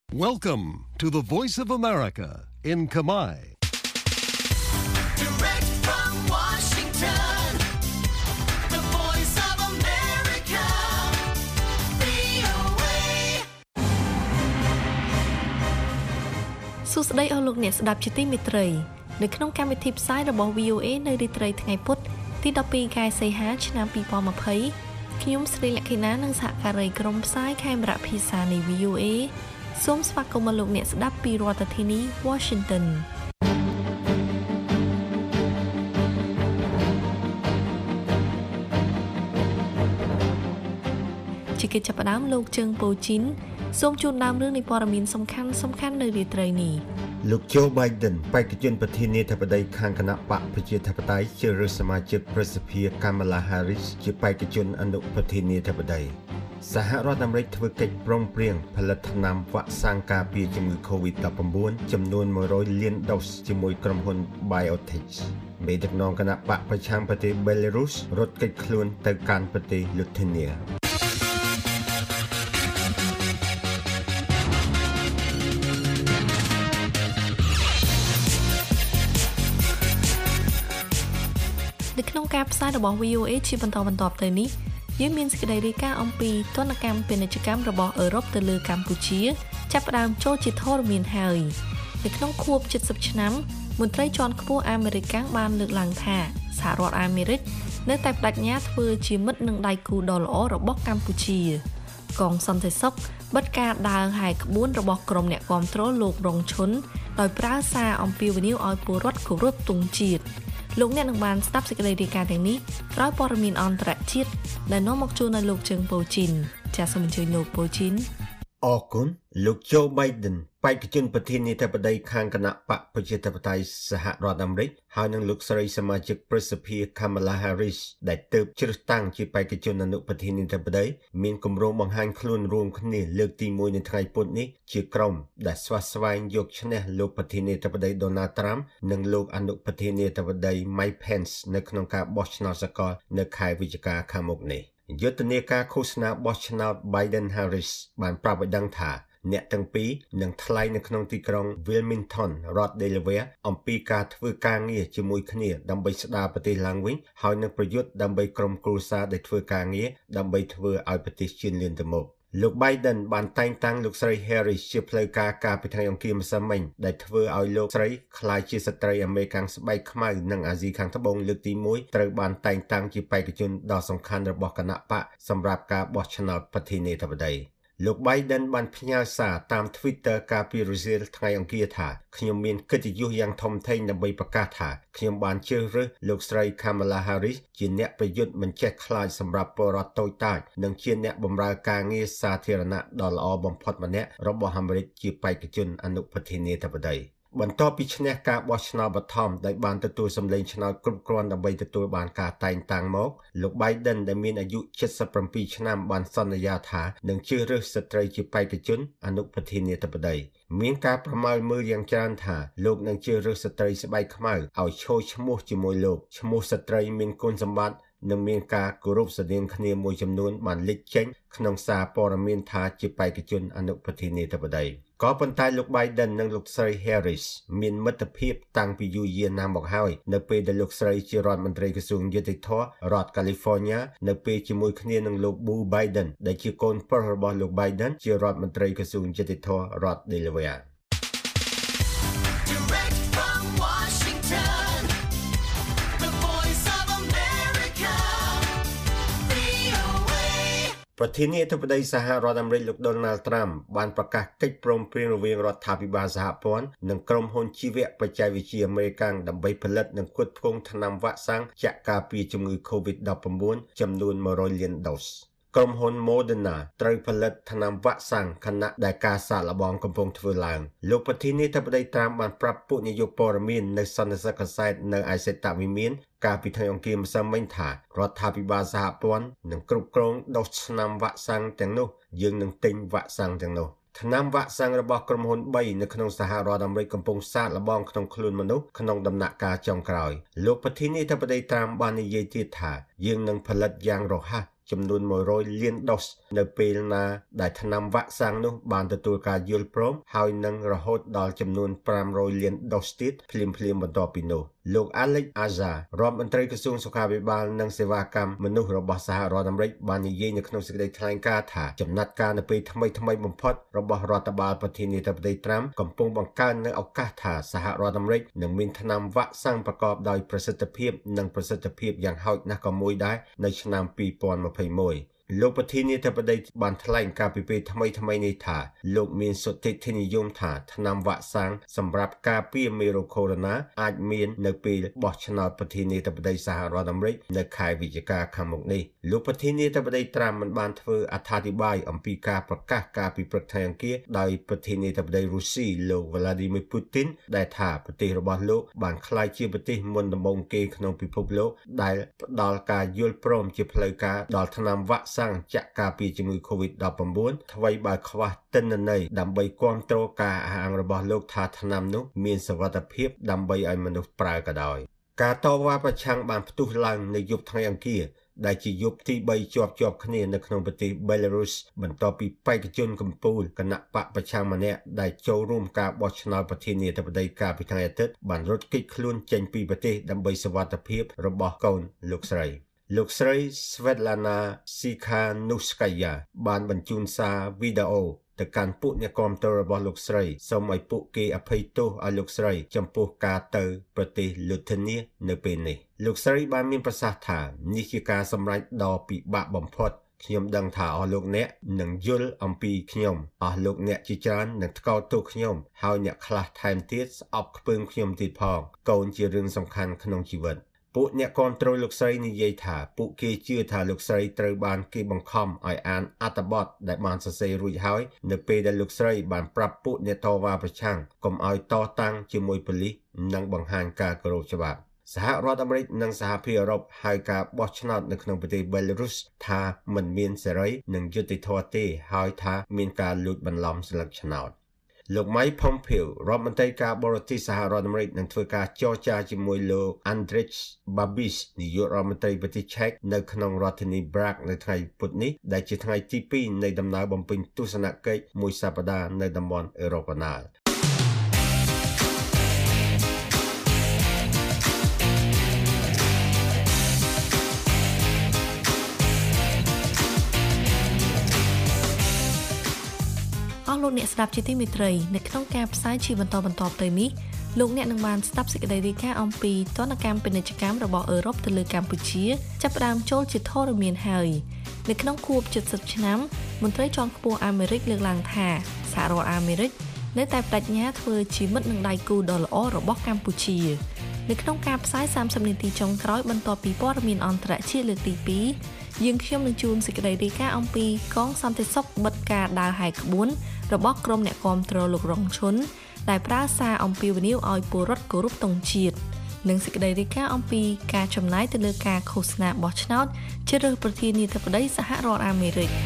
Welcome to the Voice of America in Kamai. Direct from Washington, the Voice of America, VOA. សួស្តីអស់លោកអ្នកស្ដាប់ជាទីមេត្រីនៅក្នុងកម្មវិធីផ្សាយរបស់ VOA នៅរាត្រីថ្ងៃពុធទី12ខែសីហាឆ្នាំ2020ខ្ញុំស្រីលក្ខិណានិងសហការីក្រុមផ្សាយខេមរៈភាសានៃ VOA សូមស្វាគមន៍លោកអ្នកស្ដាប់ពីរដ្ឋធានី Washington ជាកិច្ចចាប់ផ្ដើមលោកជើងប៉ូជីនសូមជូនដើមរឿងនៃព័ត៌មានសំខាន់នៅរាត្រីនេះលោក Joe Biden បេក្ខជនប្រធានាធិបតីខាងគណៈបកប្រជាធិបតេយ្យជ្រើសរើសសមាជិកប្រសិទ្ធភាព Kamala Harris ជាបេក្ខជនអនុប្រធានាធិបតីសហរដ្ឋអាមេរិកធ្វើកិច្ចព្រមព្រៀងផលិតថ្នាំវ៉ាក់សាំងការពារជំងឺ COVID-19 ចំនួន100លានដូសជាមួយក្រុមហ៊ុន BioNTech មេដឹកនាំគណៈបកប្រឆាំងប្រទេស Belarus រត់គេចខ្លួនទៅកាន់ប្រទេស Lithuaniaនៅក្នុងការផ្សាយរបស់ VOA ជាបន្តទៅនេះយើងមានសេចក្តីរាយការណ៍អំពីទណ្ឌកម្មពាណិជ្ជកម្មរបស់អឺរ៉ុបទៅលើកម្ពុជាចាប់ផ្ដើមចូលជាធរមានហើយនៅក្នុងខួប70ឆ្នាំមន្ត្រីជាន់ខ្ពស់អាមេរិកបានលើកឡើងថាសហរដ្ឋអាមេរិកនៅតែបដិញ្ញាធ្វើជាមិត្តនឹងដៃគូដ៏ល្អរបស់កម្ពុជាកងសន្តិសុខបិទការដើរហាយក្បួនរបស់ក្រុមអ្នកគាំទ្រលោករងឈុនដោយប្រើសារអំពាវនាវឲ្យពលរដ្ឋគោរពទង់ជាតិលោកអ្នកនឹងបានស្ដាប់សេចក្តីរាយការណ៍ទាំងនេះក្រោយព័ត៌មានអន្តរជាតិដែលនាំមកជូនដល់លោកជើងប៉ូជីនចាសសូមអញ្ជើញលោកប៉ូជីនអរគុណលោក Joe Biden បេក្ខជនប្រធានាធិបតីខាងគណៈបកប្រជាធិបតេយ្យសហរដ្ឋអាមេរិកហើយនឹងលោកស្រីសមាជិកប្រសិទ្ធភាព Kamala Harris ដែលទើបជ្រើសតាំងជាបេក្ខជនអនុប្រធានាធិបតីមានគម្រោងបង្ហាញខ្លួនរួមគ្នាលើកទី1នៅថ្ងៃពុធនេះជាក្រុមដែលស្វាស្វែងយកឈ្នះលោកប្រធានាធិបតី Donald Trump និងលោកអនុប្រធានាធិបតី Mike Pence នៅក្នុងការបោះឆ្នោតសកលនៅខែវិច្ឆិកាខាងមុខនេះយុទ្ធនាការឃោសនាបោះឆ្នោត Biden-Harris បានប្រាប់ឲ្យដឹងថាអ្នកទាំងពីរនឹងថ្លែងនៅក្នុងទីក្រុង Wilmington រដ្ឋ Delaware អំពីការធ្វើការងារជាមួយគ្នាដើម្បីស្ដារប្រទេសឡើងវិញហើយនឹងប្រយុទ្ធដើម្បីក្រុមគ្រួសារដែលធ្វើការងារដើម្បីធ្វើឲ្យប្រទេសជឿនលឿនទៅមុខលោក Biden បានតែងតាំងលោកស្រី Harris ជាផ្លូវការកាលពីថ្ងៃអង្គារម្សិលមិញដែលធ្វើឲ្យលោកស្រីក្លាយជាស្ត្រីអាមេរិកស្បែកខ្មៅនិងអាស៊ីខាងត្បូងលើកទី1ត្រូវបានតែងតាំងជាបេក្ខជនដ៏សំខាន់របស់គណៈបកសម្រាប់ការបោះឆ្នោតប្រធានាធិបតីលោក Biden បានផ្ញើសារតាម Twitter កាលពីរសៀលថ្ងៃអង្គារថាខ្ញុំមានកិត្តិយសយ៉ាងធំធេងដើម្បីប្រកាសថាខ្ញុំបានជ្រើសរើសលោកស្រី Kamala Harris ជាអ្នកប្រយុទ្ធមិនចេះខ្លាចសម្រាប់ពលរដ្ឋតូចតាចនិងជាអ្នកបម្រើការងារសាធារណៈដ៏ល្អបំផុតម្នាក់របស់អាមេរិកជាបេក្ខជនអនុប្រធានាធិបតីបន្ទាប់ពីឈ្នះការបោះឆ្នោតបឋមដោយបានទទួលសម្លេងឆ្នោតគ្រប់គ្រាន់ដើម្បីទទួលបានការតែងតាំងមកលោក Biden ដែលមានអាយុ77ឆ្នាំបានសន្យាថានឹងជ្រើសរើសស្ត្រីជាបេក្ខជនអនុប្រធានាធិបតីមានការប្រមាលមើលយ៉ាងច្រើនថាលោកនឹងជ្រើសរើសស្ត្រីស្បែកខ្មៅឲ្យឈរឈ្មោះជាមួយលោកឈ្មោះស្ត្រីមានគុណសម្បត្តិនិងមានការគោរពស្រដៀងគ្នាមួយចំនួនបានលេចចេញក្នុងសារព័ត៌មានថាជាបេក្ខជនអនុប្រធានាធិបតីក៏ប៉ុន្តែលោក Biden និងលោកស្រី Harris មានមិត្តភាពតាំងពីយូរយារណាស់មកហើយនៅពេលដែលលោកស្រីជារដ្ឋមន្ត្រីក្រសួងយុតិធម៌រដ្ឋ California នៅពេលជាមួយគ្នានឹងលោក Joe Biden ដែលជាកូនប្រុសរបស់លោក Biden ជារដ្ឋមន្ត្រីក្រសួងយុតិធម៌រដ្ឋ Delawareប្រធានាធិបតីសហរដ្ឋអាមេរិកលោក Donald Trump បានប្រកាសកិច្ចព្រមព្រៀងរវាងរដ្ឋាភិបាលសហព័ន្ធនិងក្រុមហ៊ុនជីវៈបច្ចេកវិទ្យាអាមេរិកដើម្បីផលិតនិងផ្គត់ផ្គង់ថ្នាំវ៉ាក់សាំងចាក់ការពារជំងឺ COVID-19 ចំនួន100លានដូសក្រុមហ៊ុន Moderna ត្រូវផលិតថ្នាំវ៉ាក់សាំងខណៈដែលការសាកល្បងកំពុងធ្វើឡើងលោកប្រធានាធិបតី Trump បានប្រាប់ពួកនាយកព័ត៌មាននៅសន្និសីទកាសែតនៅឯសេតវិមានកាលពីថ្ងៃអង្គារម្សិលមិញថារដ្ឋាភិបាលសហព័ន្ធនឹងគ្រប់គ្រងដូសថ្នាំវ៉ាក់សាំងទាំងនោះយើងនឹងទិញវ៉ាក់សាំងទាំងនោះថ្នាំវ៉ាក់សាំងរបស់ក្រុមហ៊ុន3នៅក្នុងសហរដ្ឋអាមេរិកកំពុងសាកល្បងក្នុងខ្លួនមនុស្សក្នុងដំណាក់កាលចុងក្រោយលោកប្រធានាធិបតី Trump បាននិយាយទៀតថាយើងនឹងផលិតយ៉ាងរហ័សចំនួន100 លានដូសនៅពេលណាដែលថ្នាំវ៉ាក់សាំងនោះបានទទួលការយល់ព្រមហើយនឹងរហូតដល់ចំនួន500 លានដូសទៀតភ្លាមៗបន្ទាប់ពីនោះលោក Alex Azar រដ្ឋមន្ត្រីក្រសួងសុខាភិបាលនិងសេវាកម្មមនុស្សរបស់សហរដ្ឋអាមេរិកបាននិយាយនៅក្នុងសេចក្តីថ្លែងការណ៍ថាចំណាត់ការនៅពេលថ្មីបំផុតរបស់រដ្ឋបាលប្រធានាធិបតីត្រាំកំពុងបង្កើននូវឱកាសថាសហរដ្ឋអាមេរិកនឹងមានថ្នាំវ៉ាក់សាំងប្រកបដោយប្រសិទ្ធភាពនិងប្រសិទ្ធភាពយ៉ាងហោចណាស់ក៏មួយដែរនៅឆ្នាំ2021លោកប្រធានាធិបតីបានថ្លែងការពីពេលថ្មីនេះថាលោកមានសុទ្ធិធិនិយមថាថ្នាំវ៉ាក់សាំងសម្រាប់ការពារមេរោគកូវីដ -19 អាចមាននៅពេលបោះឆ្នោតប្រធានាធិបតីសហរដ្ឋអាមេរិកនៅខែវិច្ឆិកាខាងមុខនេះលោកប្រធានាធិបតីត្រាំមិនបានធ្វើអត្ថាធិប្បាយអំពីការប្រកាសការពីព្រឹកថ្ងៃអង្គារដោយប្រធានាធិបតីរុស្ស៊ីលោក Vladimir Putin ដែលថាប្រទេសរបស់លោកបានក្លាយជាប្រទេសមុនដំបូងគេក្នុងពិភពលោកដែលផ្ដល់ការយល់ព្រមជាផ្លូវការដល់ថ្នាំវ៉ាក់សាំងចាក់ការពារជំងឺ COVID-19 ថ្មីបើខ្វះទិន្នន័យដើម្បីគាំទ្រការអះអាងរបស់លោកថាថ្នាំនោះមានសុវត្ថិភាពដើម្បីឲ្យមនុស្សប្រើក៏ដោយការតវ៉ាប្រឆាំងបានផ្ទុះឡើងនៅយប់ថ្ងៃអង្គារដែលជាយប់ទី3ជាប់គ្នានៅក្នុងប្រទេស Belarus បន្ទាប់ពីបេក្ខជនកំពូលគណៈបកប្រឆាំងម្នាក់ដែលចូលរួមការបោះឆ្នោតប្រធានាធិបតីកាលពីថ្ងៃអាទិត្យបានរត់គេចខ្លួនចេញពីប្រទេសដើម្បីសុវត្ថិភាពរបស់កូនលោកស្រីSvetlana Tsikhanouskaya បានបញ្ជូនសារវីដេអូទៅកាន់ពួកអ្នកគាំទ្ររបស់លោកស្រីសូមឲ្យពួកគេអភ័យទោសឲ្យលោកស្រីចំពោះការទៅប្រទេសលីថូនីនៅពេលនេះលោកស្រីបានមានប្រសាសន៍ថានេះជាការសម្រេចដ៏ពិបាកបំផុតខ្ញុំដឹងថាអស់លោកអ្នកនឹងយល់អំពីខ្ញុំអស់លោកអ្នកជាច្រើននឹងថ្កោលទោសខ្ញុំហើយអ្នកខ្លះថែមទៀតស្អប់ខ្ពើមខ្ញុំទៀតផងកូនជារឿងសំខាន់ក្នុងជីវិតពួកអ្នកគាំទ្រលោកស្រីនិយាយថាពួកគេជឿថាលោកស្រីត្រូវបានគេបង្ខំឲ្យអានអត្ថបទដែលបានសរសេររួចហើយនៅពេលដែលលោកស្រីបានប្រាប់ពួកអ្នកតវ៉ាប្រឆាំងកុំឲ្យតតាំងជាមួយប៉ូលីសនិងបង្ហាញការគោរពច្បាប់សហរដ្ឋអាមេរិកនិងសហភាពអឺរ៉ុបហៅការបោះឆ្នោតនៅក្នុងប្រទេស Belarus ថាមិនមានសេរីនិងយុត្តិធម៌ទេហើយថាមានការលួចបន្លំស្លឹកឆ្នោតលោក Mike Pompeo រដ្ឋមន្ត្រីការបរទេសសហរដ្ឋអាមេរិកនឹងធ្វើការចរចាជាមួយលោក Andrej Babis នាយករដ្ឋមន្ត្រីប្រទេសឆែកនៅក្នុងរដ្ឋធានី Prague នៅថ្ងៃពុធនេះដែលជាថ្ងៃទី2នៃដំណើរបំពេញទស្សនកិច្ចមួយសប្តាហ៍នៅតំបន់អឺរ៉ុបកណ្ដាលលោកអ្នកស្ដាប់ជាទីមេត្រីនៅក្នុងការផ្សាយជាបន្តទៅនេះលោកអ្នកនឹងបានស្ដាប់សេចក្តីរាយការណ៍អំពីទណ្ឌកម្មពាណិជ្ជកម្មរបស់អឺរ៉ុបទៅលើកម្ពុជាចាប់ផ្ដើមចូលជាធរមានហើយនៅក្នុងខួប70ឆ្នាំមន្ត្រីជាន់ខ្ពស់អាមេរិកលើកឡើងថាសហរដ្ឋអាមេរិកនៅតែបដិញ្ញាធ្វើជាមិត្តនឹងដៃគូដ៏ល្អរបស់កម្ពុជានៅក្នុងការផ្សាយ30នាទីចុងក្រោយបន្ទាប់ពីព័ត៌មានអន្តរជាតិលើកទី2យើងខ្ញុំនឹងជូនសេចក្តីរាយការណ៍អំពីកងសន្តិសុខបិទការដើរហែកក្បួនរបស់ក្រុមអ្នកគាំទ្រលោករងឈុនដែលប្រើសារអំពាវនាវឲ្យពលរដ្ឋគោរពទង់ជាតិនិងសេចក្តីរាយការណ៍អំពីការចំណាយទៅលើការឃោសនាបោះឆ្នោតជ្រើសរើសប្រធានាធិបតីសហរដ្ឋអាមេរិក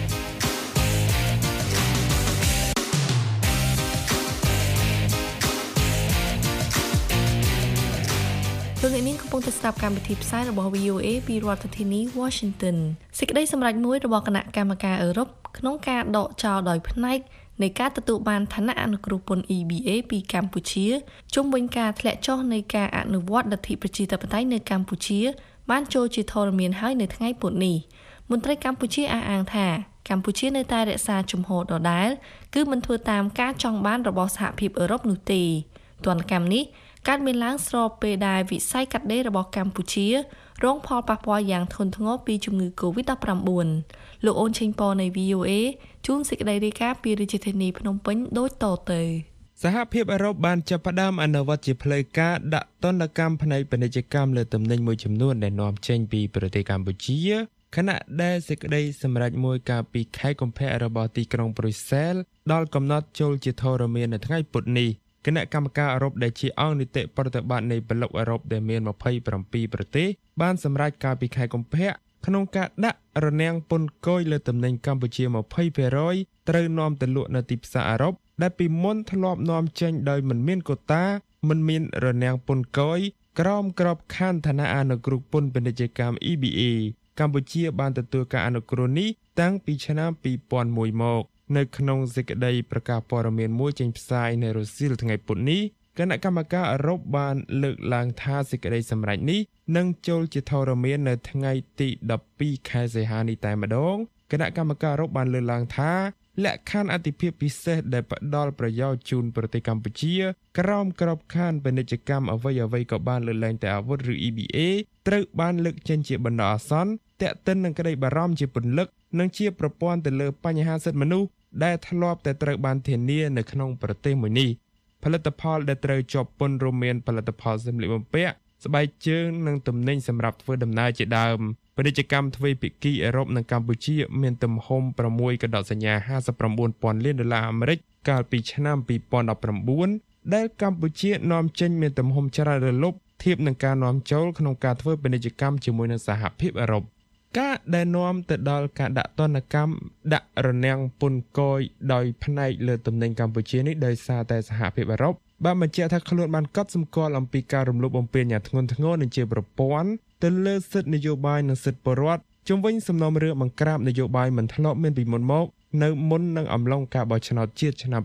លោកអ្នកនាងកំពុងតែស្ដាប់កម្មវិធីផ្សាយរបស់ VOA ពីរដ្ឋធានី Washington សេចក្តីសម្រេចមួយរបស់គណៈកម្មការអឺរ៉ុបក្នុងការដកចោលដោយផ្នែកនៃការទទួលបានឋានៈអនុគ្រោះពន្ធ EBA ពីកម្ពុជាជុំវិញការធ្លាក់ចុះនៃការអនុវត្តលទ្ធិប្រជាធិបតេយ្យនៅកម្ពុជាបានចូលជាធរមានហើយនៅថ្ងៃពុធនេះមន្ត្រីកម្ពុជាអះអាងថាកម្ពុជានៅតែរក្សាជំហរដដែលគឺមិនធ្វើតាមការចង់បានរបស់សហភាពអឺរ៉ុបនោះទេទណ្ឌកម្មនេះកើតមានឡើងស្របពេលដែលវិស័យកាត់ដេររបស់កម្ពុជារងផលប៉ះពាល់យ៉ាងធ្ងន់ធ្ងរពីជំងឺ COVID-19 លោកអូនឆេងប៉នៃ VOA ជួនសេចក្តីរាយការណ៍ពីរាជធានីភ្នំពេញដូចតទៅសហភាពអឺរ៉ុបបានចាប់ផ្ដើមអនុវត្តជាផ្លូវការដាក់ទណ្ឌកម្មផ្នែកពាណិជ្ជកម្មលើទំនិញមួយចំនួនដែលនាំចេញពីប្រទេសកម្ពុជាខណៈដែលសេចក្តីសម្រេចមួយកាលពីខែកុម្ភៈរបស់ទីក្រុងប្រុយសែលដល់កំណត់ចូលជាធរមាននៅថ្ងៃពុធនេះគណៈកម្មការអឺរ៉ុបដែលជាអង្គនីតិប្រតិបត្តិនៃប្លុកអឺរ៉ុបដែលមាន27ប្រទេសបានសម្រេចកាលពីខែកុម្ភៈក្នុងការដាក់រនាំងពន្ធគយលើទំនិញកម្ពុជា 20% ត្រូវនាំទៅលក់នៅទីផ្សារអឺរ៉ុបដែលពីមុនធ្លាប់នាំចេញដោយមិនមានកូតាមិនមានរនាំងពន្ធគយក្រោមក្របខ័ណ្ឌឋានៈអនុគ្រោះពន្ធពាណិជ្ជកម្ម EBA កម្ពុជាបានទទួលការអនុគ្រោះនេះតាំងពីឆ្នាំ2001មកនៅក្នុងសេចក្តីប្រកាសព័ត៌មានមួយចេញផ្សាយនៅរុស្ស៊ីថ្ងៃពុធនេះគណៈកម្មការអឺរ៉ុបបានលើកឡើងថាសេចក្តីសម្រេចនេះនឹងចូលជាធរមាននៅថ្ងៃទី12ខែសីហានេះតែម្ដងគណៈកម្មការអឺរ៉ុបបានលើកឡើងថាលក្ខខណ្ឌអតិភិបពិសេសដែលផ្ដល់ប្រយោជន៍ជូនប្រទេសកម្ពុជាក្រោមក្របខ័ណ្ឌពាណិជ្ជកម្មអ្វីក៏បានលើកលែងតែអាវុធឬ EBA ត្រូវបានលើកចេញជាបណ្ដោះអាសន្នទាក់ទិននឹងក្តីបារម្ភជាពន្លឹកនិងជាប្រព័ន្ធទៅលើបញ្ហាសិទ្ធិមនុស្សដែលធ្លាប់តែត្រូវបានធានានៅក្នុងប្រទេសមួយនេះផលិតផលដែលត្រូវជាប់ពន្ធរួមមានផលិតផលសម្លៀកបំពាក់ស្បែកជើងនិងទំនិញសម្រាប់ធ្វើដំណើរជាដើមពាណិជ្ជកម្មទ្វេភាគីអឺរ៉ុបនិងកម្ពុជាមានទំហំ6កដកសញ្ញា$59,000 លានអាមេរិកកាលពីឆ្នាំ2019ដែលកម្ពុជានាំចេញមានទំហំច្រើនរលប់ធៀបនឹងការនាំចូលក្នុងការធ្វើពាណិជ្ជកម្មជាមួយនឹងសហភាពអឺរ៉ុបការដែលនាំទៅដល់ការដាក់ទណ្ឌកម្មដាក់រនាំងពន្ធគយដោយផ្នែកលើទំនិញកម្ពុជានេះដោយសារតែសហភាពអឺរ៉ុបបានបញ្ជាក់ថាខ្លួនបានកត់សម្គាល់អំពីការរំលោភបំពានយ៉ាងធ្ងន់ធ្ងរនិងជាប្រព័ន្ធទៅលើសិទ្ធិនយោបាយនិងសិទ្ធិពលរដ្ឋជុំវិញសំណុំរឿងបង្ក្រាបនយោបាយមិនធ្លាប់មានពីមុនមកនៅមុននឹងអំឡុងការបោះឆ្នោតជាតិឆ្នាំ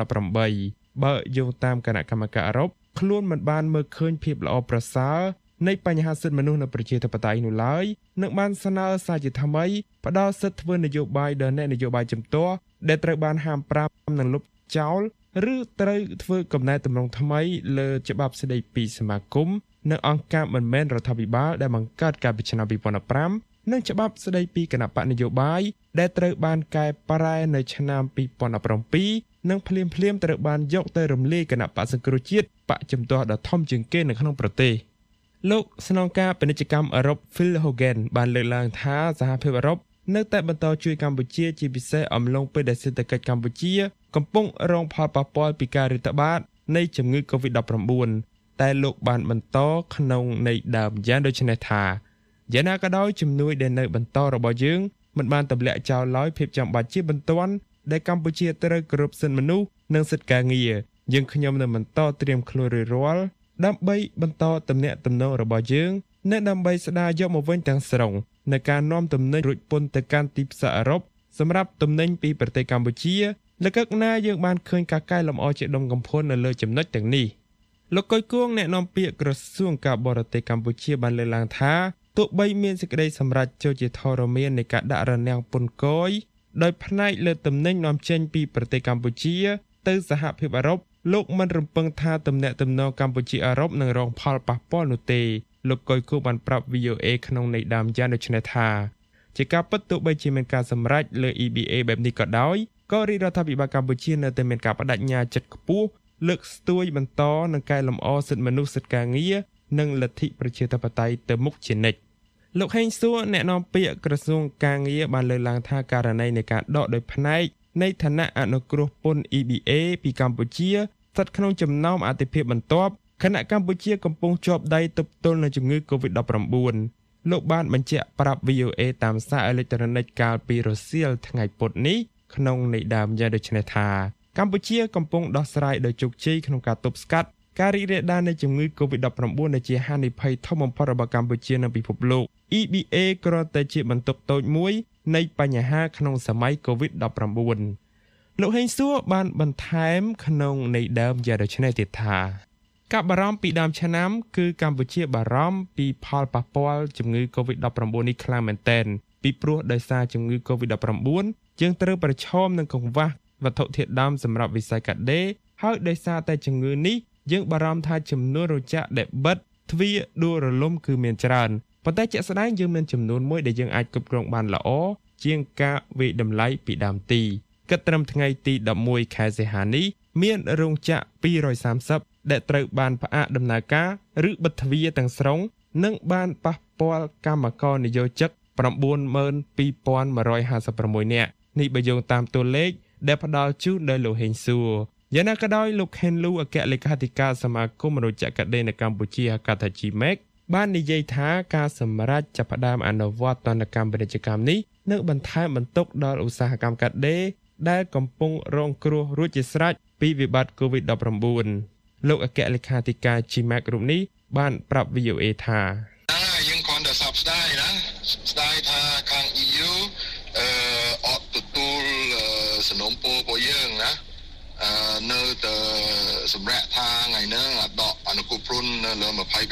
2018បើយោងតាមគណៈកម្មការអឺរ៉ុបខ្លួនមិនបានមើលឃើញភាពល្អប្រសើរនៃបញ្ហាសិទ្ធិមនុស្សនៅប្រជាធិបតេយ្យនោះឡើយនឹងបានស្នើសារជាថ្មីផ្ដល់សិទ្ធិធ្វើនយោបាយដល់អ្នកនយោបាយជំទាស់ដែលត្រូវបានហាម5និងលុបចោលឬត្រូវធ្វើកំណែតម្រង់ថ្មីលើច្បាប់ស្តីពីសមាគមនិងអង្គការមិនមែនរដ្ឋាភិបាលដែលបង្កើតកាលពីឆ្នាំ2015និងច្បាប់ស្តីពីគណៈបកនយោបាយដែលត្រូវបានកែប្រែនៅឆ្នាំ2017និងភ្លាមត្រូវបានយកទៅរំលាយគណៈបកសង្គ្រោះជាតិបកជំទាស់ដ៏ធំជាងគេនៅក្នុងប្រទេសលោកស្នងការពាណិជ្ជកម្មអឺរ៉ុប Phil Hogan បានលើកឡើងថាសហភាពអឺរ៉ុបនៅតែបន្តជួយកម្ពុជាជាពិសេសអំឡុងពេលដែលសេដ្ឋកិច្ចកម្ពុជាកំពុងរងផលប៉ះពាល់ពីការរាតត្បាតនៃជំងឺ Covid-19 តែលោកបានបន្តក្នុងន័យដើមយ៉ាងដូចនេះថាយ៉ាងណាក៏ដោយជំនួយដែលនៅបន្តរបស់យើងមិនបានទម្លាក់ចោលឡើយភាពចាំបាច់ជាបន្ទាន់ដែលកម្ពុជាត្រូវគោរពសិទ្ធិមនុស្សនិងសិទ្ធិការងារយើងខ្ញុំនៅបន្តត្រៀមខ្លួនរួចរាល់ដើម្បីបន្តទំនាក់ទំនងរបស់យើងនិងដើម្បីស្ដារយកមកវិញទាំងស្រុងในការនាំទំនិញរួចពន្ធទៅកាន់ទីផ្សារអឺរ៉ុបសម្រាប់ទំនិញពីប្រទេសកម្ពុជាលើកណាយើងបានឃើញការកែលម្អជាដុំកំភួននៅលើចំណុចទាំងនេះលោកកុយគួងអ្នកនាំពាក្យក្រសួងការបរទេសកម្ពុជាបានលើកឡើងថាទោះបីមានសេចក្តីសម្រេចចូលជាធរមាននៃការដាក់រនាំងពន្ធគយដោយផ្នែកលើទំនិញនាំចេញពីប្រទេសកម្ពុជាទៅសហភាពអឺរ៉ុបលោកមិនរំពឹងថាទំនាក់ទំនងកម្ពុជាអឺរ៉ុបនឹងរងផលប៉ះពាល់នោះទេលោកកុយគូបានប្រាប់ VOA ក្នុងន័យដើមយ៉ាងដូចនេះថាជាការពិតទោះបីជាមានការសម្រេចលើ EBA បែបនេះក៏ដោយក៏រាជរដ្ឋាភិបាលកម្ពុជានៅតែមានការបដិញ្ញាចិត្តខ្ពស់លើកស្ទួយបន្តនិងកែលម្អសិទ្ធិមនុស្សសិទ្ធិការងារនិងលទ្ធិប្រជាធិបតេយ្យទៅមុខជានិច្ចលោកហេងសួរអ្នកនាំពាក្យក្រសួងការងារបានលើកឡើងថាករណីនៃការដកដោយផ្នែកនៃឋានៈអនុគ្រោះពន្ធ EBA ពីកម្ពុជាស្ថិតក្នុងចំណោមអតិភិបបន្ទាប់ខណៈកម្ពុជាកំពុងជាប់ដៃទប់ទល់នឹងជំងឺ Covid-19 លោកបានបញ្ជាក់ប្រាប់ VOA តាមសារអេឡិចត្រូនិកកាលពីរសៀលថ្ងៃពុធនេះក្នុងន័យដើមយ៉ាងដូចនេះថាកម្ពុជាកំពុងដោះស្រាយដោយជោគជ័យក្នុងការទប់ស្កាត់ការរីករាលដាលនៃជំងឺ Covid-19 ដែលជាហានិភ័យធំបំផុតរបស់កម្ពុជានៅពិភពលោក EBA គ្រាន់តែជាបន្ទុកតូចមួយនៃបញ្ហាក្នុងសម័យ Covid-19 លោកហេងសួរបានបន្ថែមក្នុងន័យដើមយ៉ាងដូចនេះទៀតថាការបារម្ភពីដើមឆ្នាំគឺកម្ពុជាបារម្ភពីផលប៉ះពាល់ជំងឺ Covid-19 នេះខ្លាំងមែនទែនពីព្រោះដោយសារជំងឺ Covid-19 យើងត្រូវប្រឈមនឹងកង្វះវត្ថុធាតុដើមសម្រាប់វិស័យកាត់ដេរហើយដោយសារតែជំងឺនេះយើងបារម្ភថាចំនួនរោងចក្រដែលបិទទ្វារដួលរលំគឺមានច្រើនប៉ុន្តែជាក់ស្ដែងយើងមានចំនួនមួយដែលយើងអាចគ្រប់គ្រងបានល្អជាងការវិតម្លៃពីដើមទីគិតត្រឹមថ្ងៃទី11ខែសីហានេះមានរោងចក្រ230ដែលត្រូវបានផ្អាកដំណើរការឬបិទទ្វារទាំងស្រុងនិងបានប៉ះពាល់កម្មករនិយោជិត 92,156 នាក់នេះបើយោងតាមតួលេខដែលផ្ដល់ជូនដោយលោកហេងសួរយ៉ាងណាក៏ដោយលោកខេនលូអគ្គលេខាធិការសមាគមរោងចក្រកាត់ដេរនៅកម្ពុជាហៅកាត់ថា GMEC បាននិយាយថាការសម្រេចចាប់ផ្ដើមអនុវត្តទណ្ឌកម្មពាណិជ្ជកម្មនេះនឹងបន្ថែមបន្ទុកដល់ឧស្សាហកម្មកាត់ដេរដែលកំពុងរងគ្រោះរួចជាស្រេចពីវិបត្តិ COVID-19 លោកអគ្គលេខាធិការ GMEC រូបនេះបានប្រាប់ VOA ថាយើងគ្រាន់តែសោកស្ដាយណាស្ដាយថាខាង EU អត់ទទួលសំណូមពររបស់យើងណានៅតែសម្រាប់ថាថ្ងៃហ្នឹងដកអនុគ្រោះពន្ធនៅលើ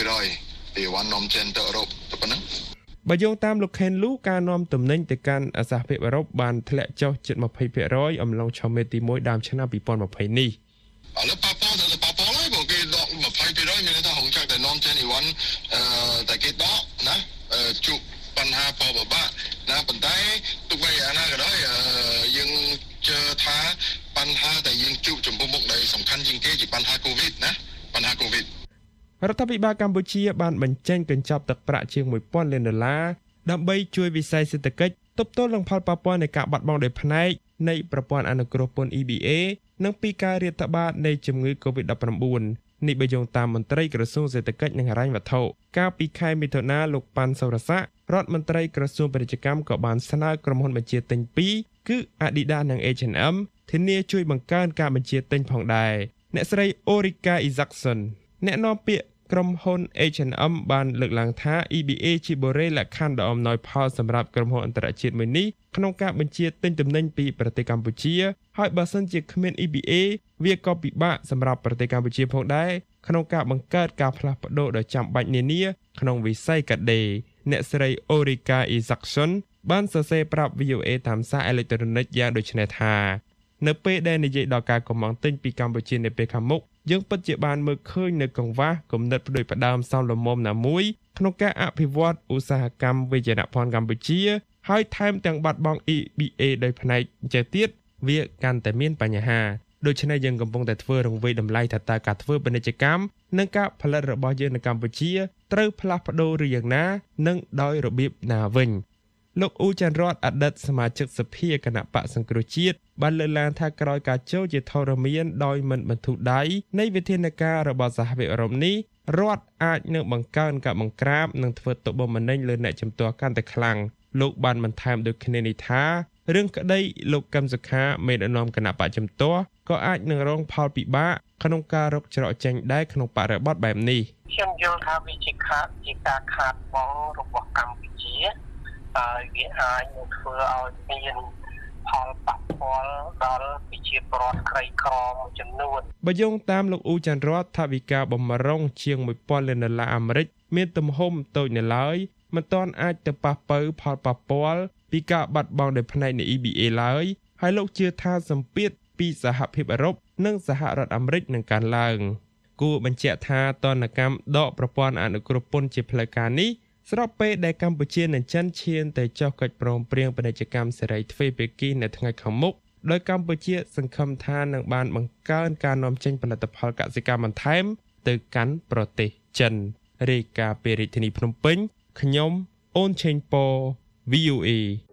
20% ពីវ៉ាន់នាំចេញទៅអឺរ៉ុបទៅប៉ុណ្ណឹងបើយោងតាមលោកខេនលូការនាំទំនិញទៅកាន់សហភាពអឺរ៉ុបបានធ្លាក់ចុះជិត 20% អំឡុងឆមាសទី1ដើមឆ្នាំ2020នេះឥឡូវប៉ះពាល់ហើយបើគេដក 20% មានន័យថាហងចាក់តែនាំចេញអីវ៉ាន់តែគេដកណាជួបបញ្ហាផលបបាក់ណាប៉ុន្តែទោះបីយ៉ាងណាក៏ដោយយើងជឿថាបញ្ហាដែលយើងជួបចំពោះមុខដែលសំខាន់ជាងគេជាបញ្ហាកូវីដណាបញ្ហាកូវីដរដ្ឋាភិបាលកម្ពុជាបានបញ្ចេញកញ្ចប់ទឹកប្រាក់ជាង $1,000 លានដើម្បីជួយវិស័យសេដ្ឋកិច្ចទប់ទល់នឹងផលប៉ះពាល់នៃការបាត់បង់ដោយផ្នែកនៃប្រព័ន្ធអនុគ្រោះពន្ធ EBA និងពីការរាតត្បាតនៃជំងឺ COVID-19 នេះបើយោងតាមមន្ត្រីក្រសួងសេដ្ឋកិច្ចនិងហិរញ្ញវត្ថុកាលពីខែមិថុនាលោកប៉ាន់សូរស័ក្តិរដ្ឋមន្ត្រីក្រសួងពាណិជ្ជកម្មក៏បានស្នើក្រុមហ៊ុនបញ្ជាទិញ2គឺ Adidas និង H&M ធានាជួយបង្កើនការបញ្ជាទិញផងដែរអ្នកស្រី Ulrika Isaacson អ្នកនាំពាក្យក្រុមហ៊ុន H&M បានលើកឡើងថា EBA ជាបរិយាលក្ខណ្ឌដ៏អំណោយផលសម្រាប់ក្រុមហ៊ុនអន្តរជាតិមួយនេះក្នុងការបញ្ជាទិញទំនិញពីប្រទេសកម្ពុជាហើយបើសិនជាគ្មាន EBA វាក៏ពិបាកសម្រាប់ប្រទេសកម្ពុជាផងដែរក្នុងការបង្កើតការផ្លាស់ប្ដូរដ៏ចាំបាច់នានាក្នុងវិស័យកាត់ដេរអ្នកស្រី Ulrika Isaacson បានសរសេរប្រាប់ VOA តាមសារអេឡិចត្រូនិកយ៉ាងដូចនេះថានៅពេលដែលនិយាយដល់ការកុម្ម៉ង់ទិញពីកម្ពុជានៅពេលខាងមុខយើងពិតជាបានមើលឃើញនៅកង្វះគំនិតផ្ដួចផ្ដើមសមល្មមណាមួយក្នុងការអភិវឌ្ឍឧស្សាហកម្មវិជ្ជាភ័ណ្ឌកម្ពុជាហើយថែមទាំងបាត់បង់ EBA ដោយផ្នែកចេះទៀតវាកាន់តែមានបញ្ហាដូច្នេះយើងកំពុងតែធ្វើរង្វេងតម្លៃថាតើការធ្វើពាណិជ្ជកម្មនិងការផលិតរបស់យើងនៅកម្ពុជាត្រូវផ្លាស់ប្ដូរឬយ៉ាងណានិងដោយរបៀបណាវិញលោកអ៊ូចាន់រតអតីតសមាជិកសភាគណៈបកសង្គ្រោះជាតិបានលើកឡើងថាក្រោយការចូលជាធរមានដោយមិនបន្ធូរដៃនៃវិធានការរបស់សហភាពអឺរ៉ុបនេះរដ្ឋអាចនឹងបង្កើនការបង្ក្រាបនិងធ្វើទុកបុកម្នេញលើអ្នកជំទាស់កាន់តែខ្លាំងលោកបានបន្ថែមដូចគ្នានេះថារឿងក្តីលោកកឹមសុខាមេដឹកនាំគណៈបកជំទាស់ក៏អាចនឹងរងផលពិបាកក្នុងការរកច្រកចេញដែរក្នុងបរិបទបែបនេះខ្ញុំយល់ថាវាជាការខាតបង់របស់កម្ពុជាហើយវាអាចនឹងធ្វើឲ្យមានផលប៉ះពាល់ដល់ប្រជាពលរដ្ឋក្រីក្រមួយចំនួនបើយោងតាមលោកអ៊ូចាន់រតថាវិការបម្រុងជាង $1,000 លានអាមេរិកមានទំហំតូចនៅឡើយមិនទាន់អាចទៅប៉ះប៉ូវផលប៉ះពាល់ពីការបាត់បង់ដោយផ្នែកនៃ EBA ឡើយហើយលោកជឿថាសម្ពាធពីសហភាពអឺរ៉ុបនិងសហរដ្ឋអាមេរិកនឹងកើនឡើងគួរបញ្ជាក់ថាទណ្ឌកម្មដកប្រព័ន្ធអនុគ្រោះពន្ធជាផ្លូវការនេះស្របពេលដែលកម្ពុជានិងចិនឈានទៅចុះកិច្ចព្រមព្រៀងពាណិជ្ជកម្មសេរីទ្វេភាគីនៅថ្ងៃខាងមុខដោយកម្ពុជាសង្ឃឹមថានឹងបានបង្កើនការនាំចេញផលិតផលកសិកម្មបន្ថែមទៅកាន់ប្រទេសចិនរាយការណ៍ពីរាជធានីភ្នំពេញខ្ញុំអូនឆេងប៉ VOA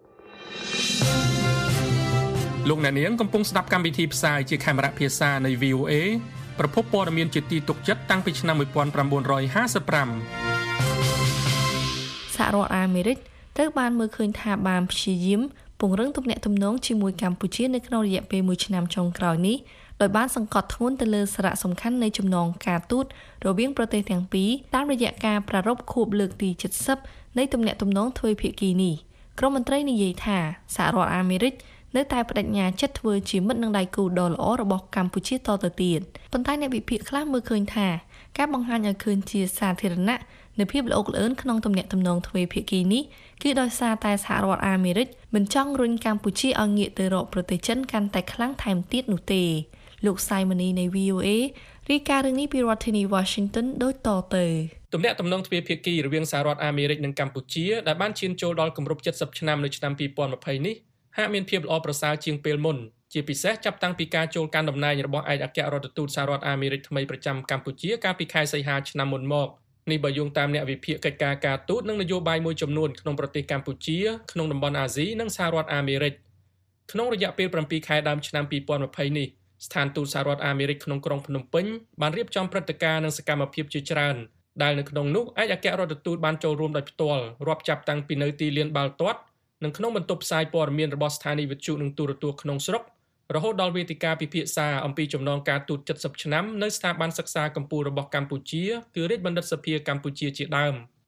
លោកអ្នកនាងកំពុងស្ដាប់កម្មវិធីផ្សាយជាខេមរៈភាសានៃ VOA ប្រភពព័ត៌មានជាទីទុកចិត្តតាំងពីឆ្នាំ1955 សហរដ្ឋអាមេរិកត្រូវបានមើលឃើញថាបានព្យាយាមពង្រឹងទំនាក់ទំនងជាមួយកម្ពុជានៅក្នុងរយៈពេល1ឆ្នាំចុងក្រោយនេះដោយបានសង្កត់ធ្ងន់ទៅលើសារៈសំខាន់នៃចំណងការទូតរវាងប្រទេសទាំងពីរតាមរយៈការប្រារព្ធខួបលើកទី70នៃទំនាក់ទំនងទ្វេភាគីនេះក្រុមមន្ត្រីនិយាយថាសហរដ្ឋអាមេរិកនៅតែបដិញ្ញាចិត្តធ្វើជាមិត្តនឹងដៃគូដ៏ល្អរបស់កម្ពុជាតទៅទៀតប៉ុន្តែអ្នកវិភាគខ្លះមើលឃើញថាការបង្ហាញឲ្យឃើញជាសាធារណៈនៅភាពល្អក់ល្អឿនក្នុងទំនាក់ទំនងទ្វេភាគីនេះគឺដោយសារតែសហរដ្ឋអាមេរិកមិនចង់រុញកម្ពុជាឲ្យងាកទៅរកប្រទេសចិនកាន់តែខ្លាំងថែមទៀតនោះទេលោកសៃម៉ានីនៃ VOA រាយការណ៍រឿងនេះពីរដ្ឋធានី Washington ដូចតទៅទំនាក់ទំនងទ្វេភាគីរវាងសហរដ្ឋអាមេរិកនិងកម្ពុជាដែលបានឈានចូលដល់គម្រប់70ឆ្នាំនៅឆ្នាំ2020នេះហាក់មានភាពល្អប្រសើរជាងពេលមុនជាពិសេសចាប់តាំងពីការចូលកាន់តំណែងរបស់ឯកអគ្គរដ្ឋទូតសហរដ្ឋអាមេរិកថ្មីប្រចាំកម្ពុជាកាលពីខែសីហាឆ្នាំមុនមកនេះបើយោងតាមអ្នកវិភាគកិច្ចការការទូតនិងនយោបាយមួយចំនួនក្នុងប្រទេសកម្ពុជាក្នុងតំបន់អាស៊ីនិងសហរដ្ឋអាមេរិកក្នុងរយៈពេល7ខែដើមឆ្នាំ2020នេះស្ថានទូតសហរដ្ឋអាមេរិកក្នុងក្រុងភ្នំពេញបានរៀបចំព្រឹត្តិការណ៍និងសកម្មភាពជាច្រើនដែលនៅក្នុងនោះឯកអគ្គរដ្ឋទូតបានចូលរួមដោយផ្ទាល់រាប់ចាប់តាំងពីនៅទីលានបាល់ទាត់និងក្នុងបន្ទប់ផ្សាយព័ត៌មានរបស់ស្ថានីយ៍វិទ្យុនិងទូរទស្សន៍ក្នុងស្រុករហូតដល់វេទិកាពិភាក្សាអំពីចំណងការទូត70ឆ្នាំនៅស្ថាប័នសិក្សាកម្ពុជារបស់កម្ពុជាគឺរាជបណ្ឌិតសភាកម្ពុជាជាដើម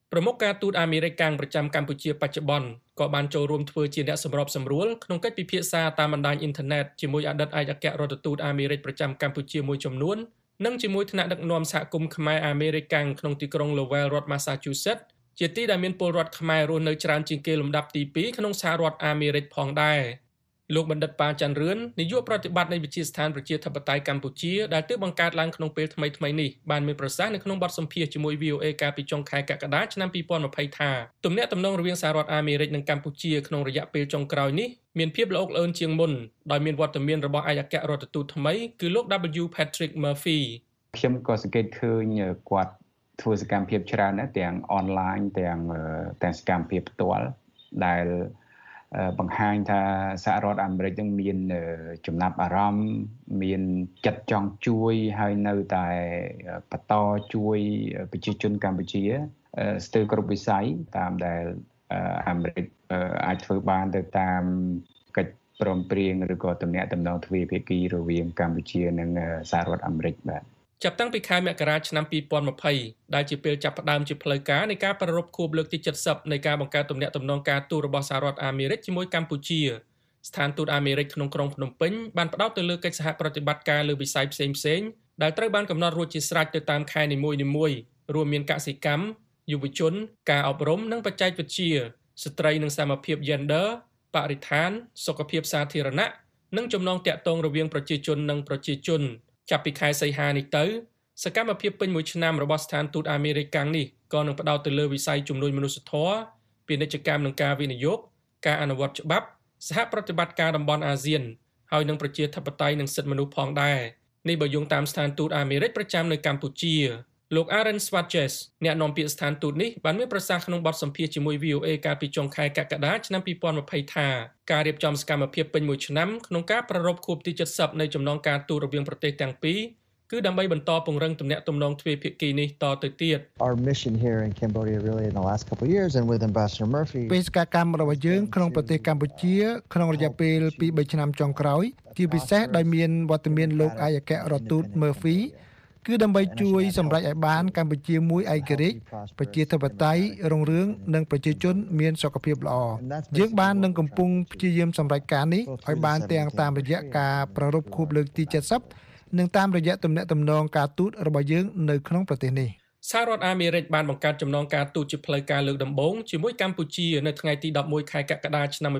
ប្រមុខការទូតអាមេរិកកាំងប្រចាំកម្ពុជាបច្ចុប្បន្នក៏បានចូលរួមធ្វើជាអ្នកសម្របសម្រួលក្នុងកិច្ចពិភាក្សាតាមបណ្ដាញអ៊ីនធឺណិតជាមួយអតីតឯកអគ្គរដ្ឋទូតអាមេរិកប្រចាំកម្ពុជាមួយចំនួននិងជាមួយថ្នាក់ដឹកនាំសហគមន៍ខ្មែរអាមេរិកកាំងក្នុងទីក្រុង Lowell រដ្ឋ Massachusetts ជាទីដែលមានពលរដ្ឋខ្មែររស់នៅច្រើនជាងគេលំដាប់ទី2ក្នុងសហរដ្ឋអាមេរិកផងដែរលោកបណ្ឌិតប៉ាច័ន្ទរឿននាយកប្រតិបត្តិនៃវិទ្យាស្ថានប្រជាធិបតេយ្យកម្ពុជាដែលទើបបង្កើតឡើងក្នុងពេលថ្មីៗនេះបានមានប្រសាសន៍នៅក្នុងបទសម្ភាសន៍ជាមួយ VOA កាលពីចុងខែកក្កដាឆ្នាំ2020ថាទំនាក់ទំនងរវាងសហរដ្ឋអាមេរិកនិងកម្ពុជាក្នុងរយៈពេលចុងក្រោយនេះមានភាពល្អក់ល្អឿនជាងមុនដោយមានវត្តមានរបស់ឯកអគ្គរដ្ឋទូតថ្មីគឺលោក W Patrick Murphy ខ្ញុំក៏សង្កេតឃើញគាត់ធ្វើសកម្មភាពច្រើនណាស់ទាំងអនឡាញទាំងសកម្មភាពផ្ទាល់ដែលបង្ហាញថាសហរដ្ឋអាមេរិកនឹងមានចំណាប់អារម្មណ៍មានចិត្តចង់ជួយហើយនៅតែបន្តជួយប្រជាជនកម្ពុជាស្ទើរគ្រប់វិស័យតាមដែលអាមេរិកអាចធ្វើបានទៅតាមកិច្ចព្រមព្រៀងឬក៏ទំនាក់ទំនងទ្វេភាគីរវាងកម្ពុជានិងសហរដ្ឋអាមេរិកបាទចាប់តាំងពីខែមករាឆ្នាំ2020ដែលជាពេលចាប់ផ្ដើមជាផ្លូវការនៃការប្រារព្ធខួបលើកទី70នៃការបង្កើតទំនាក់ទំនងការទូតរបស់សហរដ្ឋអាមេរិកជាមួយកម្ពុជាស្ថានទូតអាមេរិកក្នុងក្រុងភ្នំពេញបានផ្ដោតទៅលើកិច្ចសហប្រតិបត្តិការលើវិស័យផ្សេងៗដែលត្រូវបានកំណត់រួចជាស្រេចទៅតាមខែនីមួយៗរួមមានកសិកម្មយុវជនការអប់រំនិងបច្ចេកវិទ្យាស្ត្រីនិងសមភាព Gender បរិស្ថានសុខភាពសាធារណៈនិងចំណងទាក់ទងរវាងប្រជាជននិងប្រជាជនចាប់ពីខែសីហានេះទៅសកម្មភាពពេញមួយឆ្នាំរបស់ស្ថានទូតអាមេរិកកាំងនេះក៏នឹងផ្ដោតទៅលើវិស័យជំនួយមនុស្សធម៌ពាណិជ្ជកម្មនិងការវិនិយោគការអនុវត្តច្បាប់សហប្រតិបត្តិការតំបន់អាស៊ានហើយនិងប្រជាធិបតេយ្យនិងសិទ្ធិមនុស្សផងដែរនេះបើយោងតាមស្ថានទូតអាមេរិកប្រចាំនៅកម្ពុជាលោក Aaron Swartjes អ្នកនាំពាក្យស្ថានទូតនេះបានមានប្រសាសន៍ក្នុងបទសម្ភាសន៍ជាមួយ VOA កាលពីចុងខែកក្កដាឆ្នាំ2020ថាការរៀបចំសកម្មភាពពេញមួយឆ្នាំក្នុងការប្រារព្ធខួបទី70នៃចំណងការទូតរវាងប្រទេសទាំងពីរគឺដើម្បីបន្តពង្រឹងទំនាក់ទំនងទ្វេភាគីនេះតទៅទៀត Our mission here in Cambodia really in the last couple of years and with Ambassador Murphy បេសកកម្មរបស់យើងក្នុងប្រទេសកម្ពុជាក្នុងរយៈពេល 2-3 ឆ្នាំចុងក្រោយជាពិសេសដោយមានវត្តមានលោកឯកអគ្គរដ្ឋទូត Murphyគឺដើម្បីជួយសម្រេចឲ្យបានកម្ពុជាមួយឯករាជ្យប្រជាធិបតេយ្យរុងរឿងនិងប្រជាជនមានសុខភាពល្អយើងបាននឹងកំពុងព្យាយាមសម្រេចការនេះឲ្យបានទាំងតាមរយៈការប្រារព្ធខួបលើកទី70និងតាមរយៈទំនាក់ទំនងការទូតរបស់យើងនៅក្នុងប្រទេសនេះសហរដ្ឋអាមេរិកបានបង្កើតចំណងការទូតជាផ្លូវការលើកដំបូងជាមួយកម្ពុជានៅថ្ងៃទី11ខែកក្កដាឆ្នាំ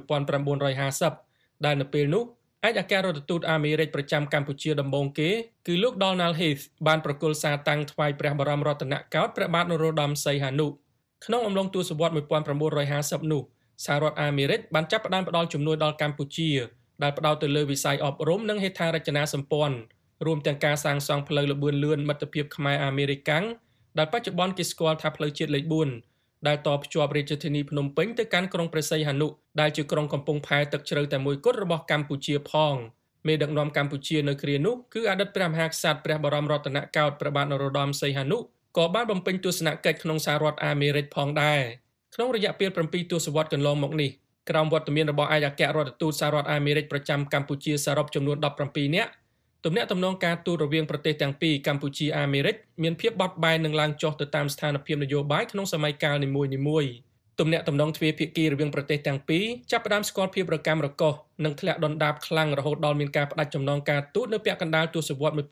1950ដែលនៅពេលនោះឯកអគ្គរដ្ឋទូតអាមេរិកប្រចាំកម្ពុជាដំបូងគេគឺលោក Donald Heath បានប្រគល់សារតាំងថ្វាយព្រះបរមរតនកោដ្ឋព្រះបាទនរោត្តមសីហនុក្នុងអំឡុងទសវត្សរ៍1950នោះសហរដ្ឋអាមេរិកបានចាប់ផ្ដើមផ្ដល់ជំនួយដល់កម្ពុជាដែលផ្ដោតទៅលើវិស័យអប់រំនិងហេដ្ឋារចនាសម្ព័ន្ធរួមទាំងការសាងសង់ផ្លូវល្បឿនលឿនមិត្តភាពខ្មែរអាមេរិកកាំងដែលបច្ចុប្បន្នគេស្គាល់ថាផ្លូវជាតិលេខ4ដែលតភ្ជាប់រាជធានីភ្នំពេញទៅកាន់ក្រុងព្រះសីហនុដែលជាក្រុងកំពង់ផែទឹកជ្រៅតែមួយគត់របស់កម្ពុជាផងមេដឹកនាំកម្ពុជានៅគ្រានោះគឺអតីតព្រះមហាក្សត្រព្រះបរមរតនកោដ្ឋព្រះបាទនរោត្តមសីហនុក៏បានបំពេញទស្សនកិច្ចក្នុងសហរដ្ឋអាមេរិកផងដែរក្នុងរយៈពេល7ទសវត្សរ៍កន្លងមកនេះក្រោមវត្តមានរបស់ឯកអគ្គរដ្ឋទូតសហរដ្ឋអាមេរិកប្រចាំកម្ពុជាសរុបចំនួន17នាក់ទំនាក់ទំនងការទូតរវាងប្រទេសទាំងពីរកម្ពុជាអាមេរិកមានភាពបត់បែននិងឡើងចុះទៅតាមស្ថានភាពនយោបាយក្នុងសម័យកាលនីមួយៗទំនាក់ទំនងទ្វេភាគីរវាងប្រទេសទាំងពីរចាប់ផ្ដើមស្គាល់ភាពរកាំរកូសនិងធ្លាក់ដុនដាបខ្លាំងរហូតដល់មានការផ្ដាច់ចំណងការទូតនៅពាក់កណ្ដាលទសវត្សរ៍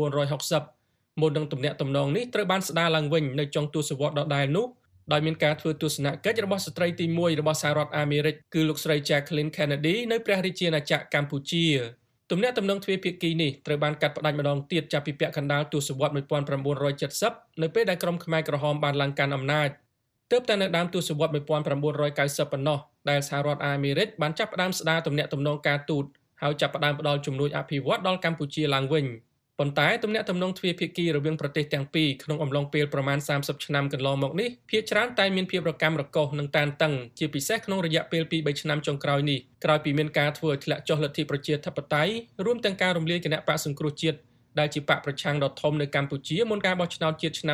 1960មុននឹងទំនាក់ទំនងនេះត្រូវបានស្ដារឡើងវិញនៅចុងទសវត្សរ៍ដដែលនោះដោយមានការធ្វើទស្សនកិច្ចរបស់ស្ត្រីទី1របស់សហរដ្ឋអាមេរិកគឺលោកស្រី Jacqueline Kennedy នៅព្រះរាជាណាចក្រកម្ពុជាទំនាក់ទំនងទ្វេភាគីនេះត្រូវបានកាត់ផ្ដាច់ម្ដងទៀតចាប់ពីពាក់កណ្ដាលទសវត្សរ៍1970នៅពេលដែលក្រុមខ្មែរក្រហមបានឡើងកាន់អំណាចទើបតែនៅដើមទសវត្សរ៍1990ប៉ុណ្ណោះដែលសហរដ្ឋអាមេរិកបានចាប់ផ្ដើមស្ដារទំនាក់ទំនងការទូតហើយចាប់ផ្ដើមផ្ដល់ជំនួយអភិវឌ្ឍដល់កម្ពុជាឡើងវិញប៉ុន្តែទំនាក់ទំនងទ្វេភាគីរវាងប្រទេសទាំងពីរក្នុងអំឡុងពេលប្រមាណ30ឆ្នាំកន្លងមកនេះភាគច្រើនតែមានភាពរកាំរកូសនិងតានតឹងជាពិសេសក្នុងរយៈពេល 2-3 ឆ្នាំចុងក្រោយនេះក្រោយពីមានការធ្វើឲ្យធ្លាក់ចុះលទ្ធិប្រជាធិបតេយ្យរួមទាំងការរំលាយគណៈបកសង្គ្រោះជាតិដែលជាបកប្រឆាំងដ៏ធំនៅកម្ពុជាមុនការបោះឆ្នោតជាតិឆ្នាំ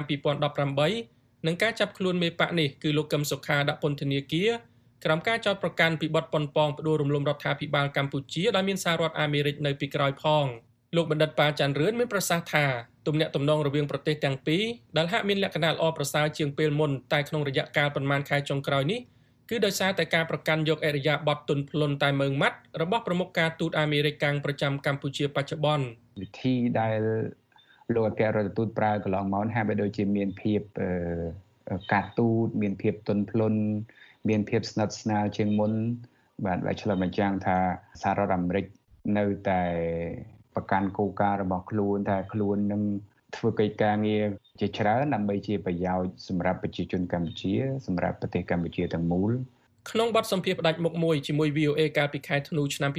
2018និងការចាប់ខ្លួនមេបកនេះគឺលោកកឹមសុខាដាក់ពន្ធនាគារក្រោមការចោទប្រកាន់ពីបទប៉ុនប៉ងផ្ដួលរំលំរដ្ឋាភិបាលកម្ពុជាដែលមានសហរដ្ឋអាមេរិកនៅពីក្រោយផងលោកបណ្ឌិតប៉ាច័ន្ទរឿនមានប្រសាសន៍ថាទំនាក់ទំនងរវាងប្រទេសទាំងពីរដែលហាក់មានលក្ខណៈល្អប្រសើរជាងពេលមុនតែក្នុងរយៈកាលប៉ុន្មានខែចុងក្រោយនេះគឺដោយសារតែការប្រកាន់យកឥរិយាបថទន់ភ្លន់តែម៉ឺងម៉ាត់របស់ប្រមុខការទូតអាមេរិកកាំងប្រចាំកម្ពុជាបច្ចុប្បន្នវិធីដែលលោកអគ្គរដ្ឋទូតប្រើកន្លងមកហាក់បីដូចជាមានភាពការទូតមានភាពទន់ភ្លន់មានភាពស្និទ្ធស្នាលជាងមុនបាទដែលឆ្លុះបញ្ចាំងថាសហរដ្ឋអាមេរិកនៅតែប្រកាន់គោលការណ៍របស់ខ្លួនថាខ្លួននឹងធ្វើកិច្ចការងារជាច្រើនដើម្បីជាប្រយោជន៍សម្រាប់ប្រជាជនកម្ពុជាសម្រាប់ប្រទេសកម្ពុជាទាំងមូលក្នុងបទសម្ភាសន៍ផ្ដាច់មុខមួយជាមួយ VOA កាលពីខែធ្នូឆ្នាំ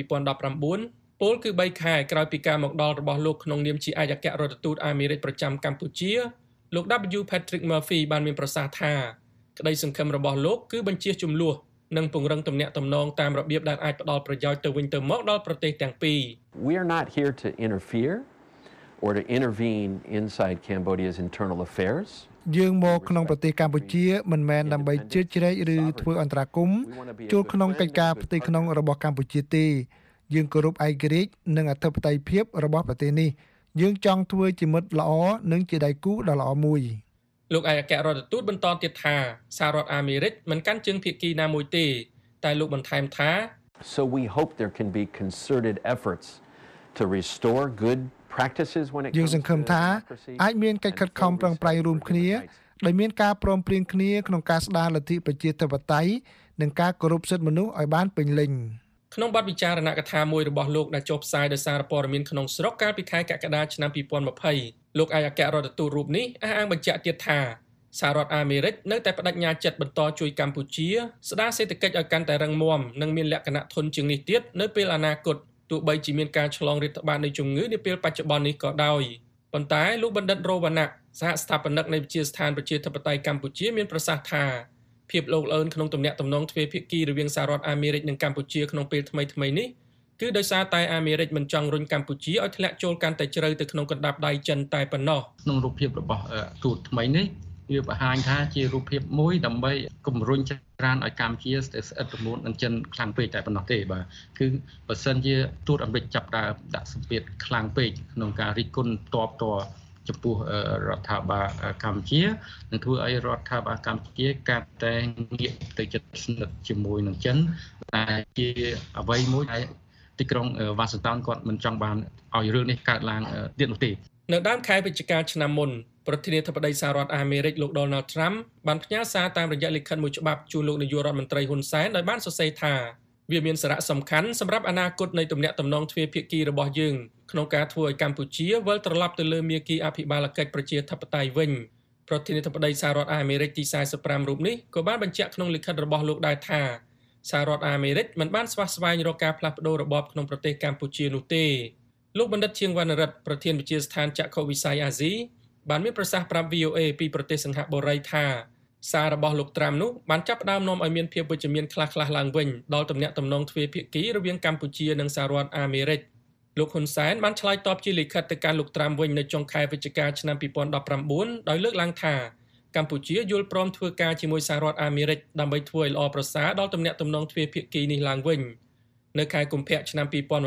2019ពលគឺ3ខែក្រោយពីការមកដល់របស់លោកក្នុងនាមជាឯកអគ្គរដ្ឋទូតអាមេរិកប្រចាំកម្ពុជាលោក W Patrick Murphy បានមានប្រសាសន៍ថាក្តីសង្ឃឹមរបស់លោកគឺបញ្ជៀសជម្លោះនិងពង្រឹងទំនាក់ទំនងតាមរបៀបដែលអាចផ្ដល់ប្រយោជន៍ទៅវិញទៅមកដល់ប្រទេសទាំងពីរ We are not here to interfere or to intervene inside Cambodia's internal affairs យើងមកក្នុងប្រទេសកម្ពុជាមិនមែនដើម្បីជ្រៀតជ្រែកឬធ្វើអន្តរាគមន៍ចូលក្នុងកិច្ចការផ្ទៃក្នុងរបស់កម្ពុជាទេយើងគោរពឯករាជ្យនិងអធិបតេយ្យភាពរបស់ប្រទេសនេះយើងចង់ធ្វើជាមិត្តល្អនិងជាដៃគូដ៏ល្អមួយលោកឯកអគ្គរដ្ឋទូតបន្តទៀតថាសហរដ្ឋអាមេរិកមិនកាន់ជើងភាគីណាមួយទេតែលោកបន្ថែមថា So we hope there can be concerted efforts to restore good practices when it comes to យើងសង្ឃឹមថាអាចមានកិច្ចខិតខំប្រឹងប្រែងរួមគ្នាដោយមានការព្រមព្រៀងគ្នាក្នុងការស្ដារលទ្ធិប្រជាធិបតេយ្យនិងការគោរពសិទ្ធិមនុស្សឲ្យបានពេញលេញក្នុងបទវិចារណកថាមួយរបស់លោកដែលចុះផ្សាយដោយសារព័ត៌មានក្នុងស្រុកកាលពីខែកក្កដាឆ្នាំ2020លោកឯកអគ្គរដ្ឋទូតរូបនេះអះអាងបញ្ជាក់ទៀតថាសហរដ្ឋអាមេរិកនៅតែបដិញ្ញាចិត្តបន្តជួយកម្ពុជាស្ដារសេដ្ឋកិច្ចឲ្យកាន់តែរឹងមាំនិងមានលក្ខណៈធន់ជាងនេះទៀតនៅពេលអនាគតទោះបីជាមានការឆ្លងរាតត្បាតនៃជំងឺនាពេលបច្ចុប្បន្ននេះក៏ដោយប៉ុន្តែលោកបណ្ឌិតរវណ្ណៈសហស្ថាបនិកនៃវិទ្យាស្ថានប្រជាធិបតេយ្យកម្ពុជាមានប្រសាសន៍ថាភាពលោកលឿនក្នុងទំនាក់ទំនងទ្វេភាគីរវាងសហរដ្ឋអាមេរិកនិងកម្ពុជាក្នុងពេលថ្មីៗនេះគឺដោយសារតែអាមេរិកមិនចង់រុញកម្ពុជាឲ្យធ្លាក់ចូលកាន់តែជ្រៅទៅក្នុងកណ្ដាប់ដៃចិនតែប៉ុណ្ណោះក្នុងរូបភាពរបស់ទូតថ្មីនេះវាបង្ហាញថាជារូបភាពមួយដើម្បីគម្រុញចរានឲ្យកម្ពុជាស្អិតប្រមូលនឹងចិនខ្លាំងពេកតែប៉ុណ្ណោះទេបាទគឺបើសិនជាទូតអាមេរិកចាប់ដើមដាក់សម្ពាធខ្លាំងពេកក្នុងការរិះគន់តបតចំពោះរដ្ឋាភិបាលកម្ពុជានឹងធ្វើឲ្យរដ្ឋាភិបាលកម្ពុជាកាត់តែងាកទៅជិតស្និទ្ធជាមួយនឹងចិនតែជាអ្វីមួយដែលទីក្រុងវ៉ាស៊ីនតោនគាត់មិនចង់បានឲ្យរឿងនេះកើតឡើងទៀតនោះទេនៅដើមខែវិច្ឆិកាឆ្នាំមុនប្រធានាធិបតីសហរដ្ឋអាមេរិកលោក Donald Trump បានផ្ញើសារតាមរយៈលិខិតមួយច្បាប់ជូនលោកនាយករដ្ឋមន្ត្រីហ៊ុនសែនដោយបានសរសេរថាវាមានសារៈសំខាន់សម្រាប់អនាគតនៃទំនាក់ទំនងទ្វេភាគីរបស់យើងក្នុងការធ្វើឲ្យកម្ពុជាវិលត្រឡប់ទៅលើមាគ៌ាអភិបាលកិច្ចប្រជាធិបតេយ្យវិញប្រធានាធិបតីសហរដ្ឋអាមេរិកទី45រូបនេះក៏បានបញ្ជាក់ក្នុងលិខិតរបស់លោកដែរថាសហរដ្ឋអាមេរិកមិនបានស្វះស្វែងរកការផ្លាស់ប្ដូររបបក្នុងប្រទេសកម្ពុជានោះទេលោកបណ្ឌិតជាងវណ្ណរិទ្ធប្រធានវិទ្យាស្ថានចក្ខុវិស័យអាស៊ីបានមានប្រសាសន៍ប្រាប់ VOA ពីប្រទេសសិង្ហបុរីថាសាររបស់លោកត្រាំនោះបានចាប់ផ្ដើមនាំឲ្យមានភាពវិជ្ជមានខ្លះៗឡើងវិញដល់ទំនាក់ទំនងទ្វេភាគីរវាងកម្ពុជានិងសហរដ្ឋអាមេរិកលោកហ៊ុនសែនបានឆ្លើយតបជាលិខិតទៅកាន់លោកត្រាំវិញនៅចុងខែវិច្ឆិកាឆ្នាំ2019ដោយលើកឡើងថាកម្ពុជាយល់ព្រមធ្វើការជាមួយសហរដ្ឋអាមេរិកដើម្បីធ្វើឲ្យល្អប្រសើរដល់ទំនាក់ទំនងទ្វេភាគីនេះឡើងវិញនៅខែកុម្ភៈឆ្នាំ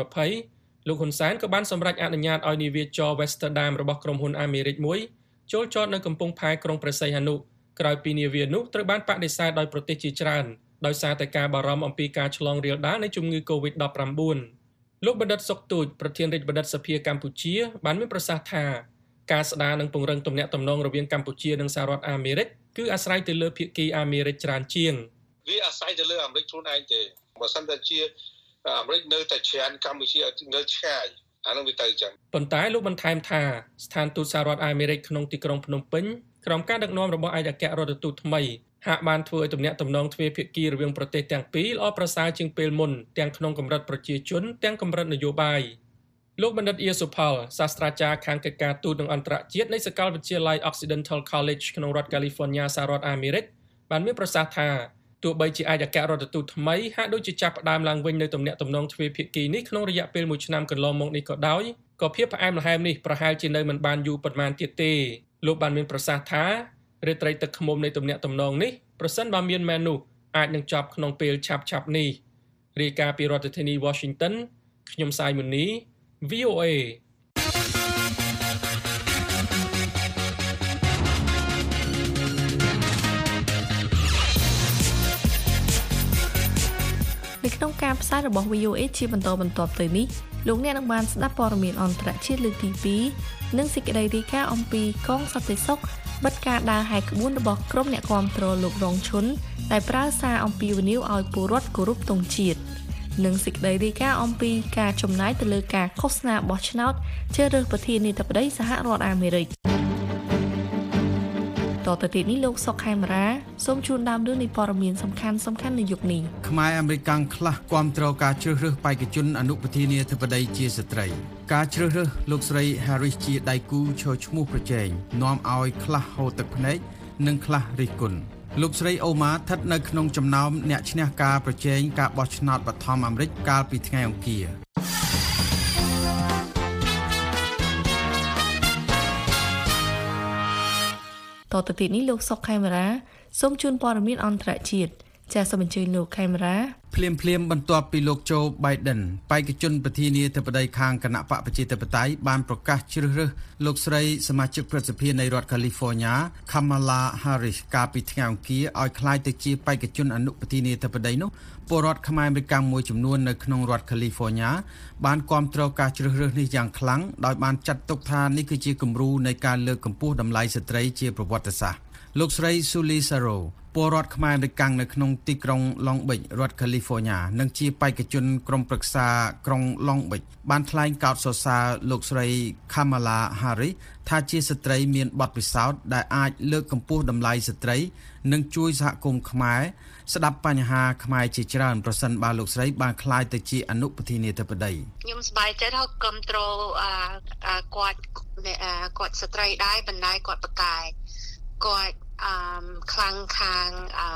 2020លោកហ៊ុនសែនក៏បានសម្រេចអនុញ្ញាតឲ្យនាវាចរ Westerdam របស់ក្រុមហ៊ុនអាមេរិកមួយចូលចតនៅកំពង់ផែក្រុងព្រះសីហនុក្រោយពីនាវានោះត្រូវបានបដិសេធដោយប្រទេសជាច្រើនដោយសារតែការបារម្ភអំពីការឆ្លងរាលដាលនៃជំងឺ COVID-19 លោកបណ្ឌិតសុកទូចប្រធានរាជបណ្ឌិតសភាកម្ពុជាបានមានប្រសាសន៍ថាការស្ដារនិងពង្រឹងទំនាក់ទំនងរវាងកម្ពុជានិងសហរដ្ឋអាមេរិកគឺអាស្រ័យទៅលើភាគីអាមេរិកច្រើនជាងវាអាស្រ័យទៅលើអាមេរិកខ្លួនឯងទេបើសិនតែជាអាមេរិកនៅតែច្រានកម្ពុជានៅឆ្ងាយអានឹងវាទៅចឹងប៉ុន្តែលោកបន្ថែមថាស្ថានទូតសហរដ្ឋអាមេរិកក្នុងទីក្រុងភ្នំពេញក្រោមការដឹកនាំរបស់ឯកអគ្គរដ្ឋទូតថ្មីហាក់បានធ្វើឲ្យទំនាក់ទំនងទ្វេភាគីរវាងប្រទេសទាំងពីរល្អប្រសើរជាងពេលមុនទាំងក្នុងកម្រិតប្រជាជនទាំងកម្រិតនយោបាយលោកបណ្ឌិតអៀសុផលសាស្ត្រាចារ្យខាងកិច្ចការទូតនិងអន្តរជាតិនៃសាកលវិទ្យាល័យ Occidental College ក្នុងរដ្ឋ California សហរដ្ឋអាមេរិកបានមានប្រសាសន៍ថាទោះបីជាឯកអគ្គរដ្ឋទូតថ្មីហាក់ដូចជាចាប់ផ្ដើមឡើងវិញនៅទំនាក់ទំនងទ្វេភាគីនេះក្នុងរយៈពេល1ឆ្នាំកន្លងមកនេះក៏ដោយក៏ភាពផ្អែមល្ហែមនេះប្រហែលជានៅមិនបានយូរប៉ុន្មានទៀតទេលោកបានមានប្រសាសន៍ថារាត្រីទឹកឃ្មុំនៃទំនាក់ទំនងនេះប្រសិនបើមានមែននោះអាចនឹងចប់ក្នុងពេលឆាប់ៗនេះរាយការណ៍ពីរដ្ឋធានី Washington ខ្ញុំសាយមុនី VOA នៅក្នុងការផ្សាយរបស់ VOA ជាបន្តបន្ទាប់ទៅនេះលោកអ្នកនឹងបានស្ដាប់ព័ត៌មានអន្តរជាតិលើកទី2និងសេចក្តីរាយការណ៍អំពីកងសន្តិសុខបិទការដើរហែកក្បួនរបស់ក្រុមអ្នកគាំទ្រលោករងឈុនដែលប្រើសារអំពាវនាវឲ្យពលរដ្ឋគោរពទង់ជាតិនិងសេចក្តីរាយការណ៍អំពីការចំណាយទៅលើការឃោសនាបោះឆ្នោតជ្រើសរើសប្រធានាធិបតីសហរដ្ឋអាមេរិកតទៅទៀតនេះលោកសុកខេមរាសូមជូនដើមរឿងនៃព័ត៌មានសំខាន់ៗនៅយុគនេះខ្មែរអាមេរិកកាំងខ្លះគាំទ្រការជ្រើសរើសបេក្ខជនអនុប្រធានាធិបតីជាស្ត្រីការជ្រើសរើសលោកស្រី Harris ជាដៃគូឈរឈ្មោះប្រជែងនាំឲ្យខ្លះហូរទឹកភ្នែកនិងខ្លះរិះគន់លោកស្រីអូម៉ាស្ថិតនៅក្នុងចំណោមអ្នកឈ្នះការប្រជែងការបោះឆ្នោតបឋមអាមេរិកកាលពីថ្ងៃអង្គារតទៅទៀតនេះលោកសុកខេមរាសូមជូនព័ត៌មានអន្តរជាតិចាសសូមអញ្ជើញលោកខេមរាភ្លាមបន្ទាប់ពីលោកโจ Biden បេក្ខជនប្រធានាធិបតីខាងគណៈបកប្រជាធិបតេយ្យបានប្រកាសជ្រើសរើសលោកស្រីសមាជិកព្រឹទ្ធសភានៃរដ្ឋ California Kamala Harris កាលពីថ្ងៃអង្គារឲ្យក្លាយទៅជាបេក្ខជនអនុប្រធានាធិបតីនោះពលរដ្ឋខ្មែរអាមេរិកមួយចំនួននៅក្នុងរដ្ឋ California បានគាំទ្រការជ្រើសរើសនេះយ៉ាងខ្លាំងដោយបានចាត់ទុកថានេះគឺជាគំរូនៃការលើកកម្ពស់តម្លៃស្ត្រីជាប្រវត្តិសាស្ត្រលោកស្រី Suli Saro ពលរដ្ឋខ្មែរអាមេរិកនៅក្នុងទីក្រុង Long Beach រដ្ឋ California និងជាបេក្ខជនក្រុមប្រឹក្សាក្រុង Long Beach បានថ្លែងកោតសរសើរលោកស្រី Kamala Harris ថាជាស្ត្រីមានបទពិសោធន៍ដែលអាចលើកកម្ពស់តម្លៃស្ត្រីនិងជួយសហគមន៍ខ្មែរស្ដាប់បញ្ហាខ្មែរជាច្រើនប្រសិនបើលោកស្រីបានក្លាយទៅជាអនុប្រធានាធិបតីខ្ញុំសប្បាយចិត្តហើយគ្រប់គ្រងគាត់ស្ត្រីដែរប៉ុន្តែគាត់ប្រកែកគាត់ខ្លាំងខាង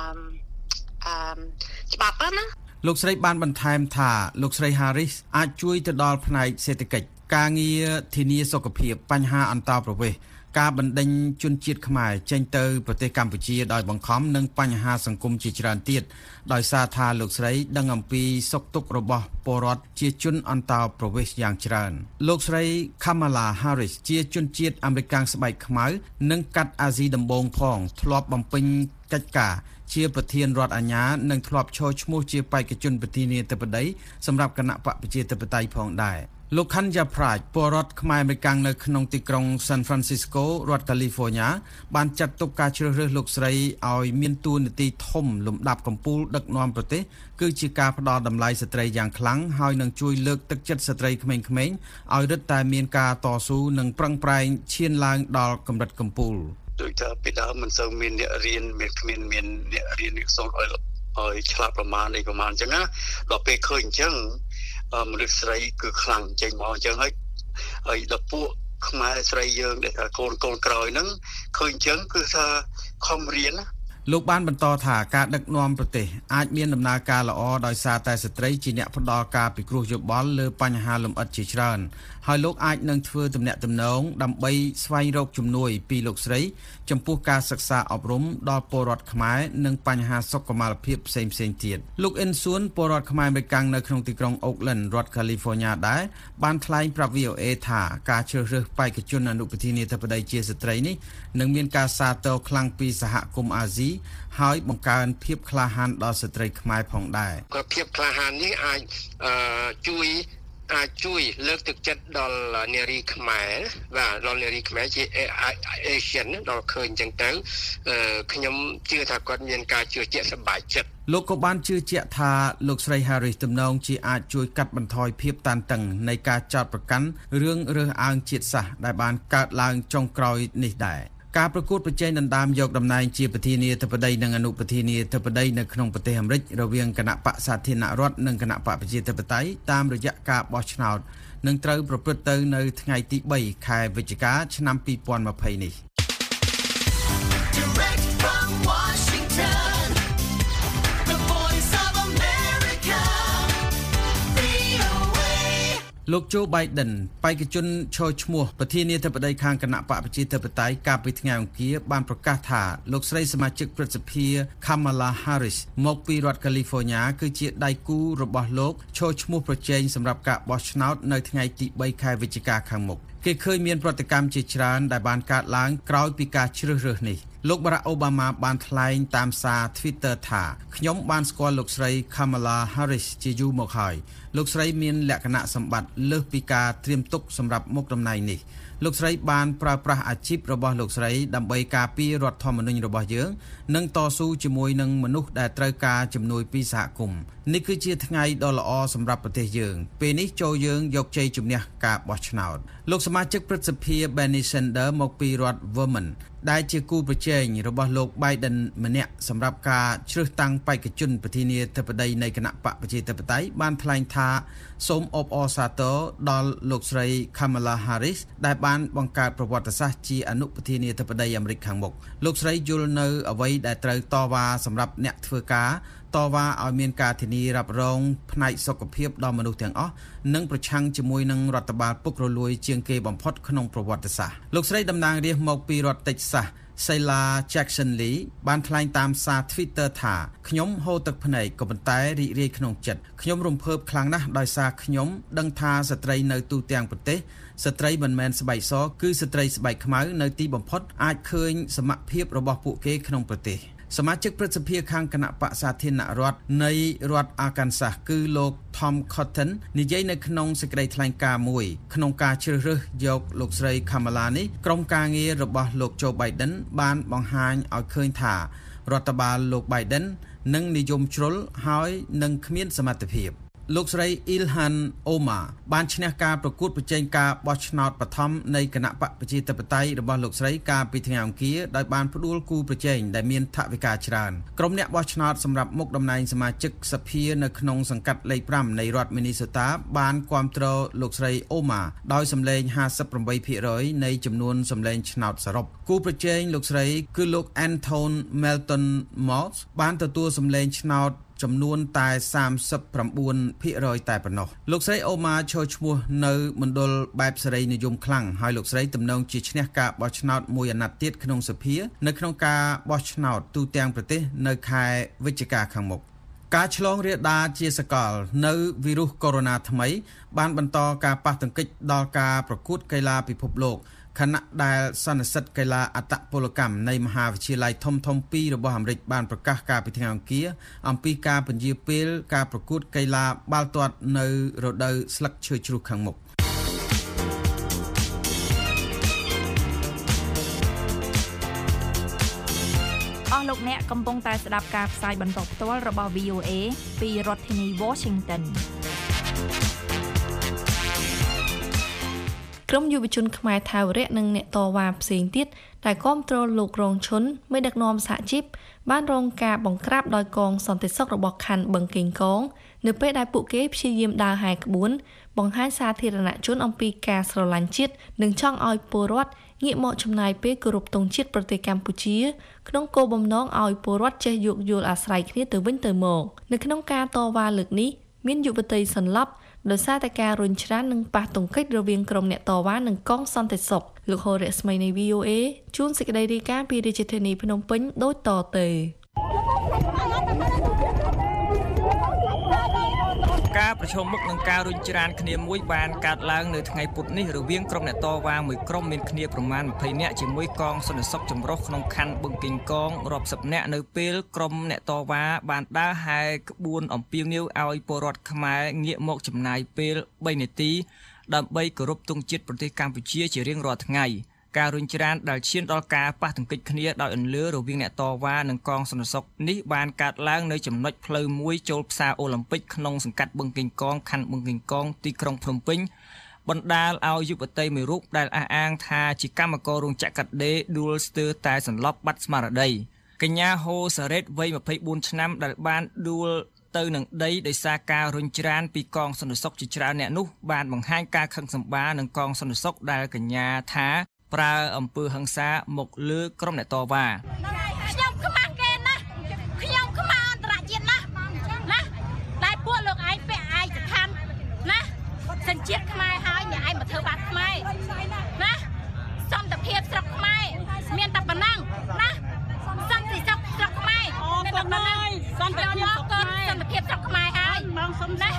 ច្បាប់ណាលោកស្រីបានបន្ថែមថាលោកស្រី Harris អាចជួយទៅដល់ផ្នែកសេដ្ឋកិច្ចការងារធានាសុខភាពបញ្ហាអន្តោប្រវេសន៍ការបណ្ដេញជនជាតិខ្មែរចេញទៅប្រទេសកម្ពុជាដោយបង្ខំនិងបញ្ហាសង្គមជាច្រើនទៀតដោយសារថាលោកស្រីដឹងអំពីសុខទុក្ខរបស់ពលរដ្ឋជាជនអន្តោប្រវេសន៍យ៉ាងច្រើនលោកស្រី Kamala Harris ជាជនជាតិអាមេរិកស្បែកខ្មៅនិងកាត់អាស៊ីដំបូងផងធ្លាប់បំពេញកិច្ចការជាប្រធានរដ្ឋអាជ្ញានិងធ្លាប់ឈរឈ្មោះជាបេក្ខជនប្រធានាធិបតីសម្រាប់គណៈបកប្រជាធិបតេយ្យផងដែរលោកខាន់យ៉ាប្រាជ្ញពលរដ្ឋខ្មែរអាមេរិកនៅក្នុងទីក្រុង San Francisco រដ្ឋ California បានចាត់ទុកការជ្រើសរើសលោកស្រីឲ្យមានតួនាទីធំលំដាប់កំពូលដឹកនាំប្រទេសគឺជាការផ្ដល់តម្លៃស្ត្រីយ៉ាងខ្លាំងហើយនឹងជួយលើកទឹកចិត្តស្ត្រីក្មេងៗឲ្យរឹតតែមានការតស៊ូនិងប្រឹងប្រែងឈានឡើងដល់កម្រិតកំពូលដូចថាពីដើមមិនសូវមានអ្នករៀនមានអ្នករៀនអ្នកសូត្រឲ្យឆ្លាតប្រមាណអញ្ចឹងណាដល់ពេលឃើញអញ្ចឹងមនុស្សស្រីគឺខ្លាំងចេញមកអញ្ចឹងហើយដល់ពួកខ្មែរស្រីយើងដែលកូនក្រោយហ្នឹងឃើញអញ្ចឹងគឺថាខំរៀនណាលោកបានបន្តថាការដឹកនាំប្រទេសអាចមានដំណើរការល្អដោយសារតែស្ត្រីជាអ្នកផ្ដល់ការពិគ្រោះយោបល់លើបញ្ហាលម្អិតជាច្រើនហើយលោកអាចនឹងធ្វើទំនាក់ទំនងដើម្បីស្វែងរកជំនួយពីលោកស្រីចំពោះការសិក្សាអប់រំដល់ពលរដ្ឋខ្មែរនិងបញ្ហាសុខុមាលភាពផ្សេងទៀតលោកអ៊ិនសួនពលរដ្ឋខ្មែរអាមេរិកនៅក្នុងទីក្រុង Oakland រដ្ឋ California ដែរបានថ្លែងប្រាប់ VOA ថាការជ្រើសរើសបេក្ខជនអនុប្រធានាធិបតីជាស្ត្រីនេះនឹងមានការសាទរខ្លាំងពីសហគមន៍អាស៊ីហើយបង្កើនភាពក្លាហានដល់ស្ត្រីខ្មែរផងដែរក៏ភាពក្លាហាននេះអាចជួយលើកទឹកចិត្តដល់នារីខ្មែរបាទដល់នារីខ្មែរជា Asian ដល់ឃើញអញ្ចឹងទៅខ្ញុំជឿថាគាត់មានការជឿជាក់សប្បាយចិត្តលោកក៏បានជឿជាក់ថាលោកស្រី Harris ទំនងជាអាចជួយកាត់បន្ថយភាពតានតឹងនៃការចោទប្រកាន់រឿងរើសអើងជាតិសាសន៍ដែលបានកើតឡើងចុងក្រោយនេះដែរការប្រកួតប្រជែងដណ្ដើមយកតំណែងជាប្រធានាធិបតីនិងអនុប្រធានាធិបតីនៅក្នុងប្រទេសអាមេរិករវាងគណៈបកសាធារណរដ្ឋនិងគណៈបកប្រជាធិបតេយ្យតាមរយៈការបោះឆ្នោតនឹងត្រូវប្រព្រឹត្តទៅនៅថ្ងៃទី3ខែវិច្ឆិកាឆ្នាំ2020នេះលោកโจ Biden បេក្ខជនឈរឈ្មោះប្រធានាធិបតីខាងគណៈបកប្រជាធិបតេយ្យកាលពីថ្ងៃអង្គារបានប្រកាសថាលោកស្រីសមាជិកព្រឹទ្ធសភា Kamala Harris មកពីរដ្ឋ California គឺជាដៃគូរបស់លោកឈរឈ្មោះប្រជែងសម្រាប់ការបោះឆ្នោតនៅថ្ងៃទី3ខែវិច្ឆិកាខាងមុខគេឃើញមានប្រតិកម្មជាច្រើនដែលបានកើតឡើងក្រោយពីការជ្រើសរើសនេះលោក Barack Obama បានថ្លែងតាមសារ Twitter ថាខ្ញុំបានស្គាល់លោកស្រី Kamala Harris ជាយូរមកហើយលោកស្រីមានលក្ខណៈសម្បត្តិលើសពីការត្រៀមទុកសម្រាប់មុខតំណែងនេះលោកស្រីបានប្រើប្រាស់អាជីពរបស់លោកស្រីដើម្បីការពាររដ្ឋធម្មនុញ្ញរបស់យើងនិងតស៊ូជាមួយនឹងមនុស្សដែលត្រូវការជំនួយពីសហគមន៍នេះគឺជាថ្ងៃដ៏ល្អសម្រាប់ប្រទេសយើងពេលនេះចូលយើងយកជ័យជំនះការបោះឆ្នោតលោកសមាជិកព្រឹទ្ធសភា Bernie Sanders មកពីរដ្ឋ Vermont ដែលជាគូប្រជែងរបស់លោក Biden ម្នាក់សម្រាប់ការជ្រើសតាំងបេក្ខជនប្រធានាធិបតីនៃគណៈបកប្រជាធិបតេយ្យបានថ្លែងថាសូមអបអរសាទរដល់លោកស្រី Kamala Harris ដែលបានបង្កើតប្រវត្តិសាស្ត្រជាអនុប្រធានាធិបតីអាមេរិកខាងមុខលោកស្រីយល់នៅអ្វីដែលត្រូវតវ៉ាសម្រាប់អ្នកធ្វើការតវ៉ាឲ្យមានការធានារ៉ាប់រងផ្នែកសុខភាពដល់មនុស្សទាំងអស់និងប្រឆាំងជាមួយនឹងរដ្ឋបាលពុករលួយជាងគេបំផុតក្នុងប្រវត្តិសាស្ត្រលោកស្រីតំណាងរាស្ត្រមកពីរដ្ឋ Texas Sheila Jackson Lee បានថ្លែងតាមសារ Twitter ថាខ្ញុំហូរទឹកភ្នែកក៏ប៉ុន្តែរីករាយក្នុងចិត្តខ្ញុំរំភើបខ្លាំងណាស់ដោយសារខ្ញុំដឹងថាស្ត្រីនៅទូទាំងប្រទេសស្ត្រីមិនមែនស្បែកសគឺស្ត្រីស្បែកខ្មៅនៅទីបំផុតអាចឃើញសមត្ថភាពរបស់ពួកគេក្នុងប្រទេសសមាជិកព្រឹទ្ធសភាខាងគណៈបក្សសាធារណរដ្ឋនៃរដ្ឋ Arkansas គឺលោក Tom Cotton និយាយនៅក្នុងសេចក្តីថ្លែងការណ៍មួយក្នុងការជ្រើសរើសយកលោកស្រី Kamala នេះក្រុមការងាររបស់លោក Joe Biden បានបង្ហាញឲ្យឃើញថារដ្ឋបាលលោក Biden នឹងនិយមជ្រុលហើយនឹងគ្មានសមត្ថភាពលោកស្រី Ilhan Omar បានឈ្នះការប្រកួតប្រជែងការបោះឆ្នោតបឋមនៃគណៈបកប្រជាធិបតេយ្យរបស់លោកស្រីកាលពីថ្ងៃអង្គារដោយបានផ្ដួលគូប្រជែងដែលមានថវិកាច្រើនក្រុមអ្នកបោះឆ្នោតសម្រាប់មុខតំណែងសមាជិកសភានៅក្នុងសង្កាត់លេខ5នៃរដ្ឋ Minnesota បានគាំទ្រលោកស្រី Omar ដោយសម្លេង 58% នៃចំនួនសម្លេងឆ្នោតសរុបគូប្រជែងលោកស្រីគឺលោក Anton Melton Moss បានទទួលសម្លេងឆ្នោតចំនួនតែ 39% តែប៉ុណ្ណោះលោកស្រីអូម៉ាឈរឈ្មោះនៅមណ្ឌលបែបសេរីនិយមខ្លាំងហើយលោកស្រីទំនងជាឈ្នះការបោះឆ្នោតមួយអាណត្តិទៀតក្នុងសភានៅក្នុងការបោះឆ្នោតទូទាំងប្រទេសនៅខែវិច្ឆិកាខាងមុខការឆ្លងរាលដាលជាសកលនៅវីរុសកូវីដ -19 ថ្មីបានបន្តការប៉ះទង្គិចដល់ការប្រកួតកីឡាពិភពលោកខណៈដែលសន្និសីទកីឡាអត្តពលកម្មនៃមហាវិទ្យាល័យធំៗពីររបស់អាមេរិកបានប្រកាសកាលពីថ្ងៃអង្គារអំពីការពន្យាពេលការប្រកួតកីឡាបាល់ទាត់នៅរដូវស្លឹកឈើជ្រុះខាងមុខអស់លោកអ្នកកំពុងតែស្ដាប់ការផ្សាយបន្តផ្ទាល់របស់ VOA ពីរដ្ឋធានី Washingtonក្រុមយុវជនខ្មែរថាវរៈនិងអ្នកតវ៉ាផ្សេងទៀតដែលគាំទ្រលោករងឈុនមេដឹកនាំសហជីពបានរងការបង្ក្រាបដោយកងសន្តិសុខរបស់ខណ្ឌបឹងកេងកងនៅពេលដែលពួកគេព្យាយាមដើរហែក្បួនបង្ហាញសាធារណជនអំពីការស្រឡាញ់ជាតិនិងចង់ឲ្យពលរដ្ឋងាកមកចំណាយពេលគោរពទង់ជាតិប្រទេសកម្ពុជាក្នុងគោលបំណងឲ្យពលរដ្ឋចេះយោគយល់អាស្រ័យគ្នាទៅវិញទៅមកនៅក្នុងការតវ៉ាលើកនេះមានយុវតីសន្លប់ដោយសារតែការរុញច្រាននិងប៉ះទង្គិចរវាងក្រុមអ្នកតវ៉ានិងកងសន្តិសុខលោកហូររស្មីនៃ VOA ជួនសេចក្តីរាយការណ៍ពីរាជធានីភ្នំពេញដូចតទៅការប្រជុំមុខនឹងការរុញច្រានគ្នាមួយបានកើតឡើងនៅថ្ងៃពុធនេះរវាងក្រុមអ្នកតវ៉ាមួយក្រុមមានគ្នាប្រមាណ20នាក់ជាមួយកងសន្តិសុខចម្រុះក្នុងខណ្ឌបឹងកេងកងរាប់សិបនាក់នៅពេលក្រុមអ្នកតវ៉ាបានដើរហែក្បួនអំពាវនាវឲ្យពលរដ្ឋខ្មែរងាកមកចំណាយពេល3នាទីដើម្បីគោរពទង់ជាតិប្រទេសកម្ពុជាជារៀងរាល់ថ្ងៃការរុញច្រានដែលឈានដល់ការប៉ះទង្គិចគ្នាដោយអន្លឺរវាងអ្នកតវ៉ានិងកងសន្តិសុខនេះបានកើតឡើងនៅចំណុចផ្លូវមួយចូលផ្សារអូឡ িম্প ិកក្នុងសង្កាត់បឹងកេងកងខណ្ឌបឹងកេងកងទីក្រុងភ្នំពេញបណ្ដាលឲ្យយុវតីមួយរូបដែលអះអាងថាជាកម្មកររោងចក្រកាត់ដេរដួលស្ទើរតែសន្លប់បាត់ស្មារតីកញ្ញាហូសារ៉េតវ័យ24ឆ្នាំដែលបានដួលទៅនឹងដីដោយសារការរុញច្រានពីកងសន្តិសុខជាច្រើនអ្នកនោះបានបង្ហាញការខឹងសម្បារនឹងកងសន្តិសុខដែលកញ្ញាថាប្រើអំពើហិង្សាមកលើក្រុមអ្នកតវ៉ាខ្ញុំខ្មាស់គេណាខ្ញុំខ្មាស់អន្តរជាតិណាតែពួកលោកឯងពាក់ឯកថាណាសញ្ជាតិខ្មែរហើយអ្នកឯងមកធ្វើបាបខ្មែរណាសន្តិភាពស្រុកខ្មែរមានតែប៉ុណ្ណឹងណាសន្តិសុខស្រុកខ្មែរមានតែប៉ុណ្ណឹងសន្តិភាពស្រុកខ្មែរហើយណា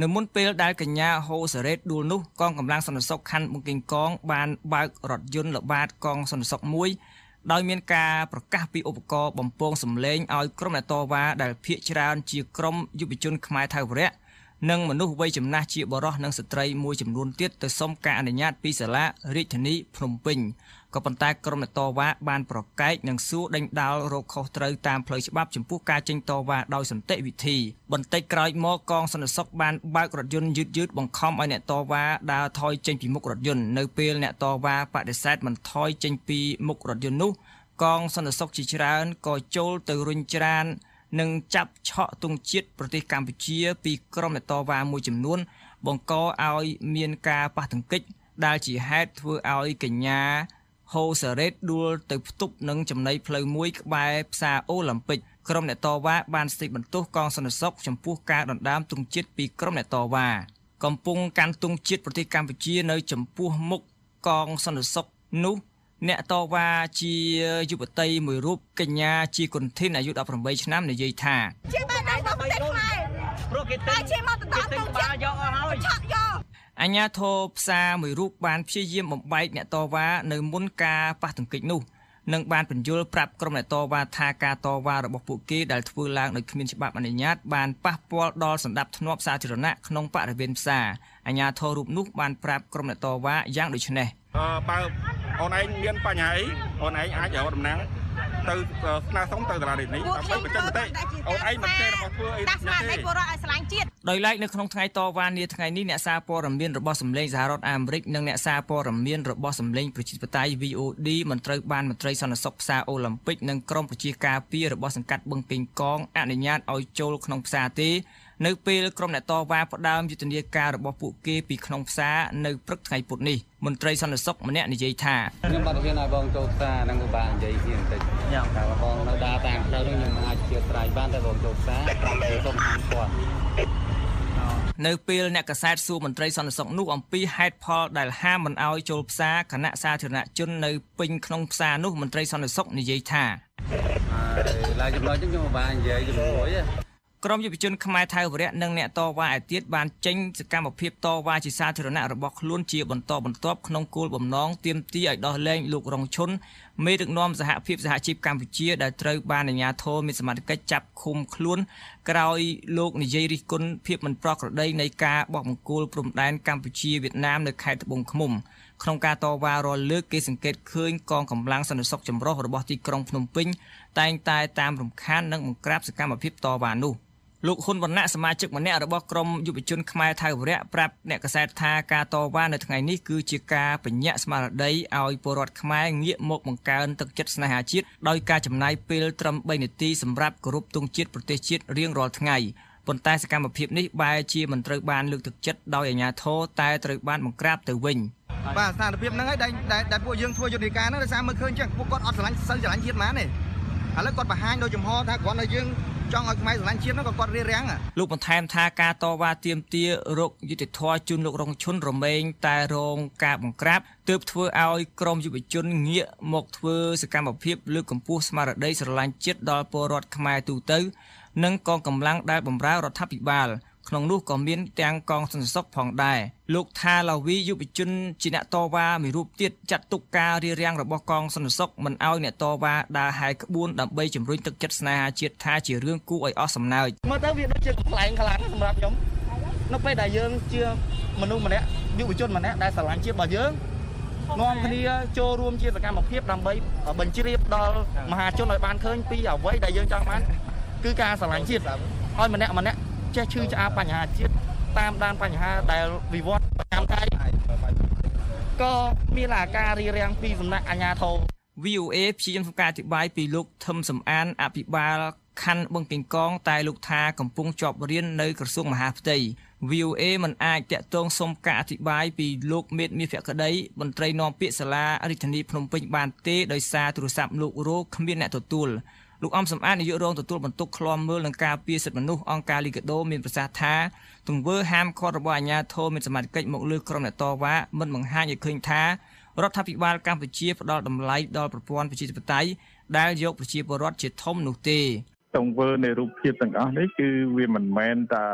នៅមុនពេលដែលកញ្ញាហូសារ៉េតដួលនោះកងកម្លាំងសន្តិសុខខណ្ឌបឹងកេងកងបានបើករថយន្តល្បាតកងសន្តិសុខមួយដោយមានការប្រកាសពីឧបករណ៍បំពងសម្លេងឲ្យក្រុមអ្នកតវ៉ាដែលភាគច្រើនជាក្រុមយុវជនខ្មែរថៅវរៈនិងមនុស្សវ័យចំណាស់ជាបរិសុទ្ធនិងស្ត្រីមួយចំនួនទៀតទៅសុំការអនុញ្ញាតពីសាលារាជធានីភ្នំពេញក៏ប៉ុន្តែក្រុមអ្នកតវ៉ាបានប្រកែកនិងសួរដេញដោលរកខុសត្រូវតាមផ្លូវច្បាប់ចំពោះការចេញតវ៉ាដោយសន្តិវិធីបន្តិចក្រោយមកកងសន្តិសុខបានបើករថយន្តយឺតបង្ខំឲ្យអ្នកតវ៉ាដើរថយចេញពីមុខរថយន្តនៅពេលអ្នកតវ៉ាបដិសេធមិនថយចេញពីមុខរថយន្តនោះកងសន្តិសុខជាច្រើនក៏ចូលទៅរុញច្រាននិងចាប់ឆក់ទង់ជាតិប្រទេសកម្ពុជាពីក្រុមអ្នកតវ៉ាមួយចំនួនបង្កឲ្យមានការប៉ះទង្គិចដែលជាហេតុធ្វើឲ្យកញ្ញាហូសារ៉េតដួលទៅផ្ទប់នឹងចំណីផ្លូវមួយក្បែរផ្សារអូឡ িম্প ិកក្រុមអ្នកតវ៉ាបានស្ទេចបន្ទោសកងសន្តិសុខចំពោះការដណ្ដើមទង់ជាតិពីក្រុមអ្នកតវ៉ាកំពុងកាន់ទង់ជាតិប្រទេសកម្ពុជានៅចំពោះមុខកងសន្តិសុខនោះអ្នកតវ៉ាជាយុវតីមួយរូបកញ្ញាជាគុនធីនអាយុ18ឆ្នាំនិយាយថាជាបានដល់ប្រទេសខ្មែរព្រោះគេតែជាមកតតទៅបាល់យកអស់ហើយឆក់យកអញ្ញាធិបផ្សារមួយរូបបានព្យាយាមបំបែកអ្នកតវ៉ានៅមុនការប៉ះទង្គិចនោះនិងបានបញ្យល់ប្រាប់ក្រុមអ្នកតវ៉ាថាការតវ៉ារបស់ពួកគេដែលធ្វើឡើងដោយគ្មានច្បាប់អនុញ្ញាតបានប៉ះពាល់ដល់សណ្ដាប់ធ្នាប់សាធារណៈក្នុងបរិវេណផ្សារអញ្ញាធិរូបនោះបានប្រាប់ក្រុមអ្នកតវ៉ាយ៉ាងដូចនេះបើអូនឯងមានបញ្ហាអីអូនឯងអាចយកតំណែងទៅស្នើសុំទៅសាលារដ្ឋនេះដើម្បីបញ្ចេញមតិអូនឯងមិនទេរបស់ធ្វើអីដាក់ស្មារតីពលរដ្ឋឲ្យស្រឡាញ់ជាតិដោយឡែកនៅក្នុងថ្ងៃតវ៉ានាថ្ងៃនេះអ្នកសារព័ត៌មានរបស់សម្លេងសហរដ្ឋអាមេរិកនិងអ្នកសារព័ត៌មានរបស់សម្លេងប្រជាធិបតេយ្យ VOD មិនត្រូវបានមន្ត្រីសន្តិសុខផ្សារអូឡ িম্প ិកនិងក្រុមប្រជាការពាររបស់សង្កាត់បឹងកេងកងអនុញ្ញាតឲ្យចូលក្នុងផ្សារទេនៅពេលក្រុមអ្នកតវ៉ាផ្ដើមយុទ្ធនាការរបស់ពួកគេពីក្នុងផ្សារនៅព្រឹកថ្ងៃពុធនេះមន្ត្រីសន្តិសុខម្នាក់និយាយថាខ្ញុំបានហ៊ានឲ្យបងចូលផ្សារនឹងបាននិយាយគ្នាបន្តិចតែបងនៅដើរតាមផ្លូវនោះខ្ញុំអាចជាស្រ័យបានតែបងចូលផ្សារសូមហាមគាត់នៅពេលអ្នកកសែតសួរមន្ត្រីសន្តិសុខនោះអំពីហេតុផលដែលហាមមិនឲ្យចូលផ្សារគណៈសាធារណជននៅពេញក្នុងផ្សារនោះមន្ត្រីសន្តិសុខនិយាយថាឡើយចំណុចខ្ញុំបាននិយាយជាមួយក្រុមយុវជនខ្មែរថៅវរៈនិងអ្នកតវ៉ាឯទៀតបានចេញសកម្មភាពតវ៉ាជាសាធារណៈរបស់ខ្លួនជាបន្តបន្ទាប់ក្នុងគោលបំណងទាមទារឲ្យដោះលែងលោករងឈុនមេដឹកនាំសហភាពសហជីពកម្ពុជាដែលត្រូវបានអាជ្ញាធរមានសមត្ថកិច្ចចាប់ឃុំខ្លួនក្រោយលោកនិយាយរិះគន់ភាពមិនប្រក្រតីនៃការបោះបង្គោលព្រំដែនកម្ពុជាវៀតណាមនៅខេត្តត្បូងឃ្មុំក្នុងការតវ៉ារាល់លើកគេសង្កេតឃើញកងកម្លាំងសន្តិសុខចម្រុះរបស់ទីក្រុងភ្នំពេញតែងតែតាមរំខាននិងបង្ក្រាបសកម្មភាពតវ៉ានោះលោកហ៊ុនវណ្ណៈសមាជិកម្នាក់របស់ក្រុមយុវជនខ្មែរថៅវរៈប្រាប់អ្នកកសែតថាការតវ៉ានៅថ្ងៃនេះគឺជាការបញ្ញត្តិស្មារតីឲ្យពលរដ្ឋខ្មែរងាកមកបង្កើនទឹកចិត្តស្នេហាជាតិដោយការចំណាយពេលត្រឹម3នាទីសម្រាប់គោរពទង់ជាតិប្រទេសជាតិរៀងរាល់ថ្ងៃប៉ុន្តែសកម្មភាពនេះបែរជាមិនត្រូវបានលើកទឹកចិត្តដោយអាជ្ញាធរតែត្រូវបានបង្ក្រាបទៅវិញបាទស្ថានភាពហ្នឹងហើយដែលពួកយើងធ្វើយុទ្ធនាការហ្នឹងដោយសារមើលឃើញចឹងពួកគាត់អត់ស្រឡាញ់សូវស្រឡាញ់ជាតិម៉ានទេឥឡូវគាត់បង្ហាញដោយចំហថាគ្រាន់តែយើងចង់ឲ្យខ្មែរស្រឡាញ់ជាតិនោះក៏គាត់រៀបរៀងលោកបន្ថែមថាការតវ៉ាទាមទាររកយុត្តិធម៌ជូនលោករងឈុនរមែងតែរងការបង្ក្រាបទើបធ្វើឲ្យក្រុមយុវជនងាកមកធ្វើសកម្មភាពលើកកម្ពស់ស្មារតីស្រឡាញ់ជាតិដល់ពលរដ្ឋខ្មែរទូទៅនិងកងកម្លាំងដែលបម្រើរដ្ឋាភិបាលក្នុងនោះក៏មានទាំងកងសន្តិសុខផងដែរលោកថាឡាវីយុវជនជាអ្នកតវ៉ាមួយរូបទៀតចាត់ទុកការរារាំងរបស់កងសន្តិសុខមិនឲ្យអ្នកតវ៉ាដើរហែកក្បួនដើម្បីជំរុញទឹកចិត្តស្នេហាជាតិថាជារឿងគួរឲ្យអស់សំណើចមើលទៅវាដូចជាខ្លាំងខ្លាំងសម្រាប់ខ្ញុំនៅពេលដែលយើងជាមនុស្សម្នាក់យុវជនម្នាក់ដែលស្រឡាញ់ជាតិរបស់យើងនាំគ្នាចូលរួមជាសកម្មភាពដើម្បីបញ្ជ្រាបដល់មហាជនឲ្យបានឃើញពីអ្វីដែលយើងចង់បានគឺការស្រឡាញ់ជាតិឲ្យម្នាក់ចេះឈឺឆ្អាលបញ្ហាជាតិតាមដានបញ្ហាដែលវិវត្តប្រចាំថ្ងៃក៏មានអាការរារាំងពីសំណាក់អាជ្ញាធរ VOA ព្យាយាមធ្វើការអធិប្បាយពីលោកថឹមសំអានអភិបាលខណ្ឌបឹងកេងកងតែលោកថាកំពុងជាប់រៀននៅក្រសួងមហាផ្ទៃ VOA មិនអាចតាក់ទងសុំការអធិប្បាយពីលោកមេតមាសភក្តីមន្ត្រីនាំពាក្យសាលារាជធានីភ្នំពេញបានទេដោយសារទូរស័ព្ទលោករោគ្មានអ្នកទទួលលោកអំសំអាននាយករងទទួលបន្ទុកឃ្លាំមើលនឹងការពារសិទ្ធិមនុស្សអង្គការលីកាដូមានប្រសាសន៍ថាទង្វើហាមឃាត់របស់អាជ្ញាធរមានសមត្ថកិច្ចមកលើក្រុមអ្នកតវ៉ាមិនបង្ហាញឲ្យឃើញថារដ្ឋាភិបាលកម្ពុជាផ្ដល់តម្លៃដល់ប្រព័ន្ធប្រជាធិបតេយ្យដែលយកប្រជាពលរដ្ឋជាធំនោះទេទង្វើនៃរូបភាពទាំងអស់នេះគឺវាមិនមែនតែ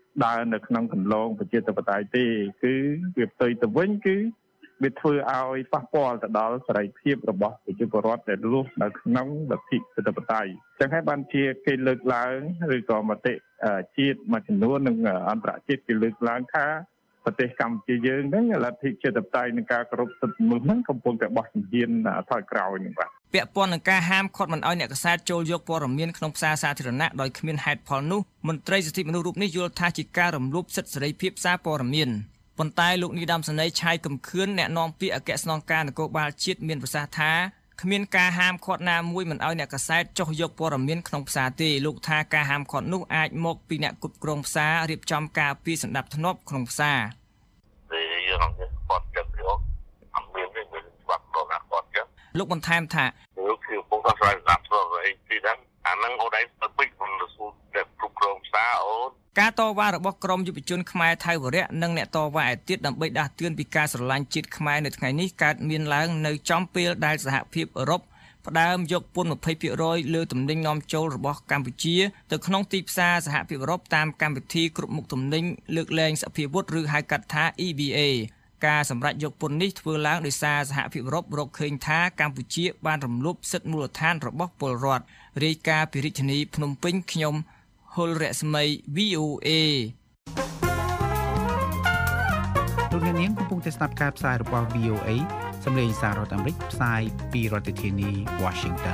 ដើរនៅក្នុងកន្លងប្រជាធិបតេយ្យទេគឺវាផ្ទុយទៅវិញគឺវាធ្វើឲ្យប៉ះពាល់ទៅដល់សេរីភាពរបស់ប្រជាពលរដ្ឋដែលរស់នៅក្នុងលទ្ធិប្រជាធិបតេយ្យចឹងហើយបានជាគេលើកឡើងឬក៏មតិជាតិមួយចំនួននិងអន្តរជាតិគេលើកឡើងថាប្រទេសកម្ពុជាយើងហ្នឹងលទ្ធិប្រជាធិបតេយ្យនិងការគោរពសិទ្ធិមនុស្សហ្នឹងកំពុងតែបោះជំហានថយក្រោយហ្នឹងបាទពាក់ព័ន្ធនឹងការហាមឃាត់មិនឲ្យអ្នកកាសែតចូលយកព័ត៌មានក្នុងផ្សារសាធារណៈដោយគ្មានហេតុផលនោះមន្ត្រីសិទ្ធិមនុស្សរូបនេះយល់ថាជាការរំលោភសិទ្ធិសេរីភាពសារព័ត៌មានប៉ុន្តែលោកនីដាមសេនីយ៍ឆៃកំខឿនអ្នកនាំពាក្យអគ្គស្នងការនគរបាលជាតិមានប្រសាសន៍ថាគ្មានការហាមឃាត់ណាមួយមិនឲ្យអ្នកកាសែតចុះយកព័ត៌មានក្នុងផ្សារទេលោកថាការហាមឃាត់នោះអាចមកពីអ្នកគ្រប់គ្រងផ្សាររៀបចំការពីសណ្ដាប់ធ្នាប់ក្នុងផ្សារលោកបន្ថែមថាការតវ៉ារបស់ក្រមយុវជនខ្មែរថៃវរៈនិងអ្នកតវ៉ាឯទៀតដើម្បីដាស់តឿនពីការស្រឡាញ់ជាតិខ្មែរនៅថ្ងៃនេះកើតមានឡើងនៅចំពេលដែលសហភាពអឺរ៉ុបផ្ដើមយកពន្ធ 20% លើទំនិញនាំចូលរបស់កម្ពុជាទៅក្នុងទីផ្សារសហភាពអឺរ៉ុបតាមកម្មវិធីគ្រប់មុខទំនិញលើកលែងសភាវុធឬហៅកាត់ថា EBA ការសម្រេចយកពន្ធនេះធ្វើឡើងដោយសារសហភាពអឺរ៉ុបរកឃើញថាកម្ពុជាបានរំលោភសិទ្ធិមូលដ្ឋានរបស់ពលរដ្ឋរាយការណ៍ពីរាជធានីភ្នំពេញខ្ញុំហុលរស្មី VOA លោកអ្នកនាងកំពុងតែស្ដាប់ការផ្សាយរបស់ VOA សម្លេងសាររដ្ឋអាមេរិកផ្សាយពីរដ្ឋធានី Washington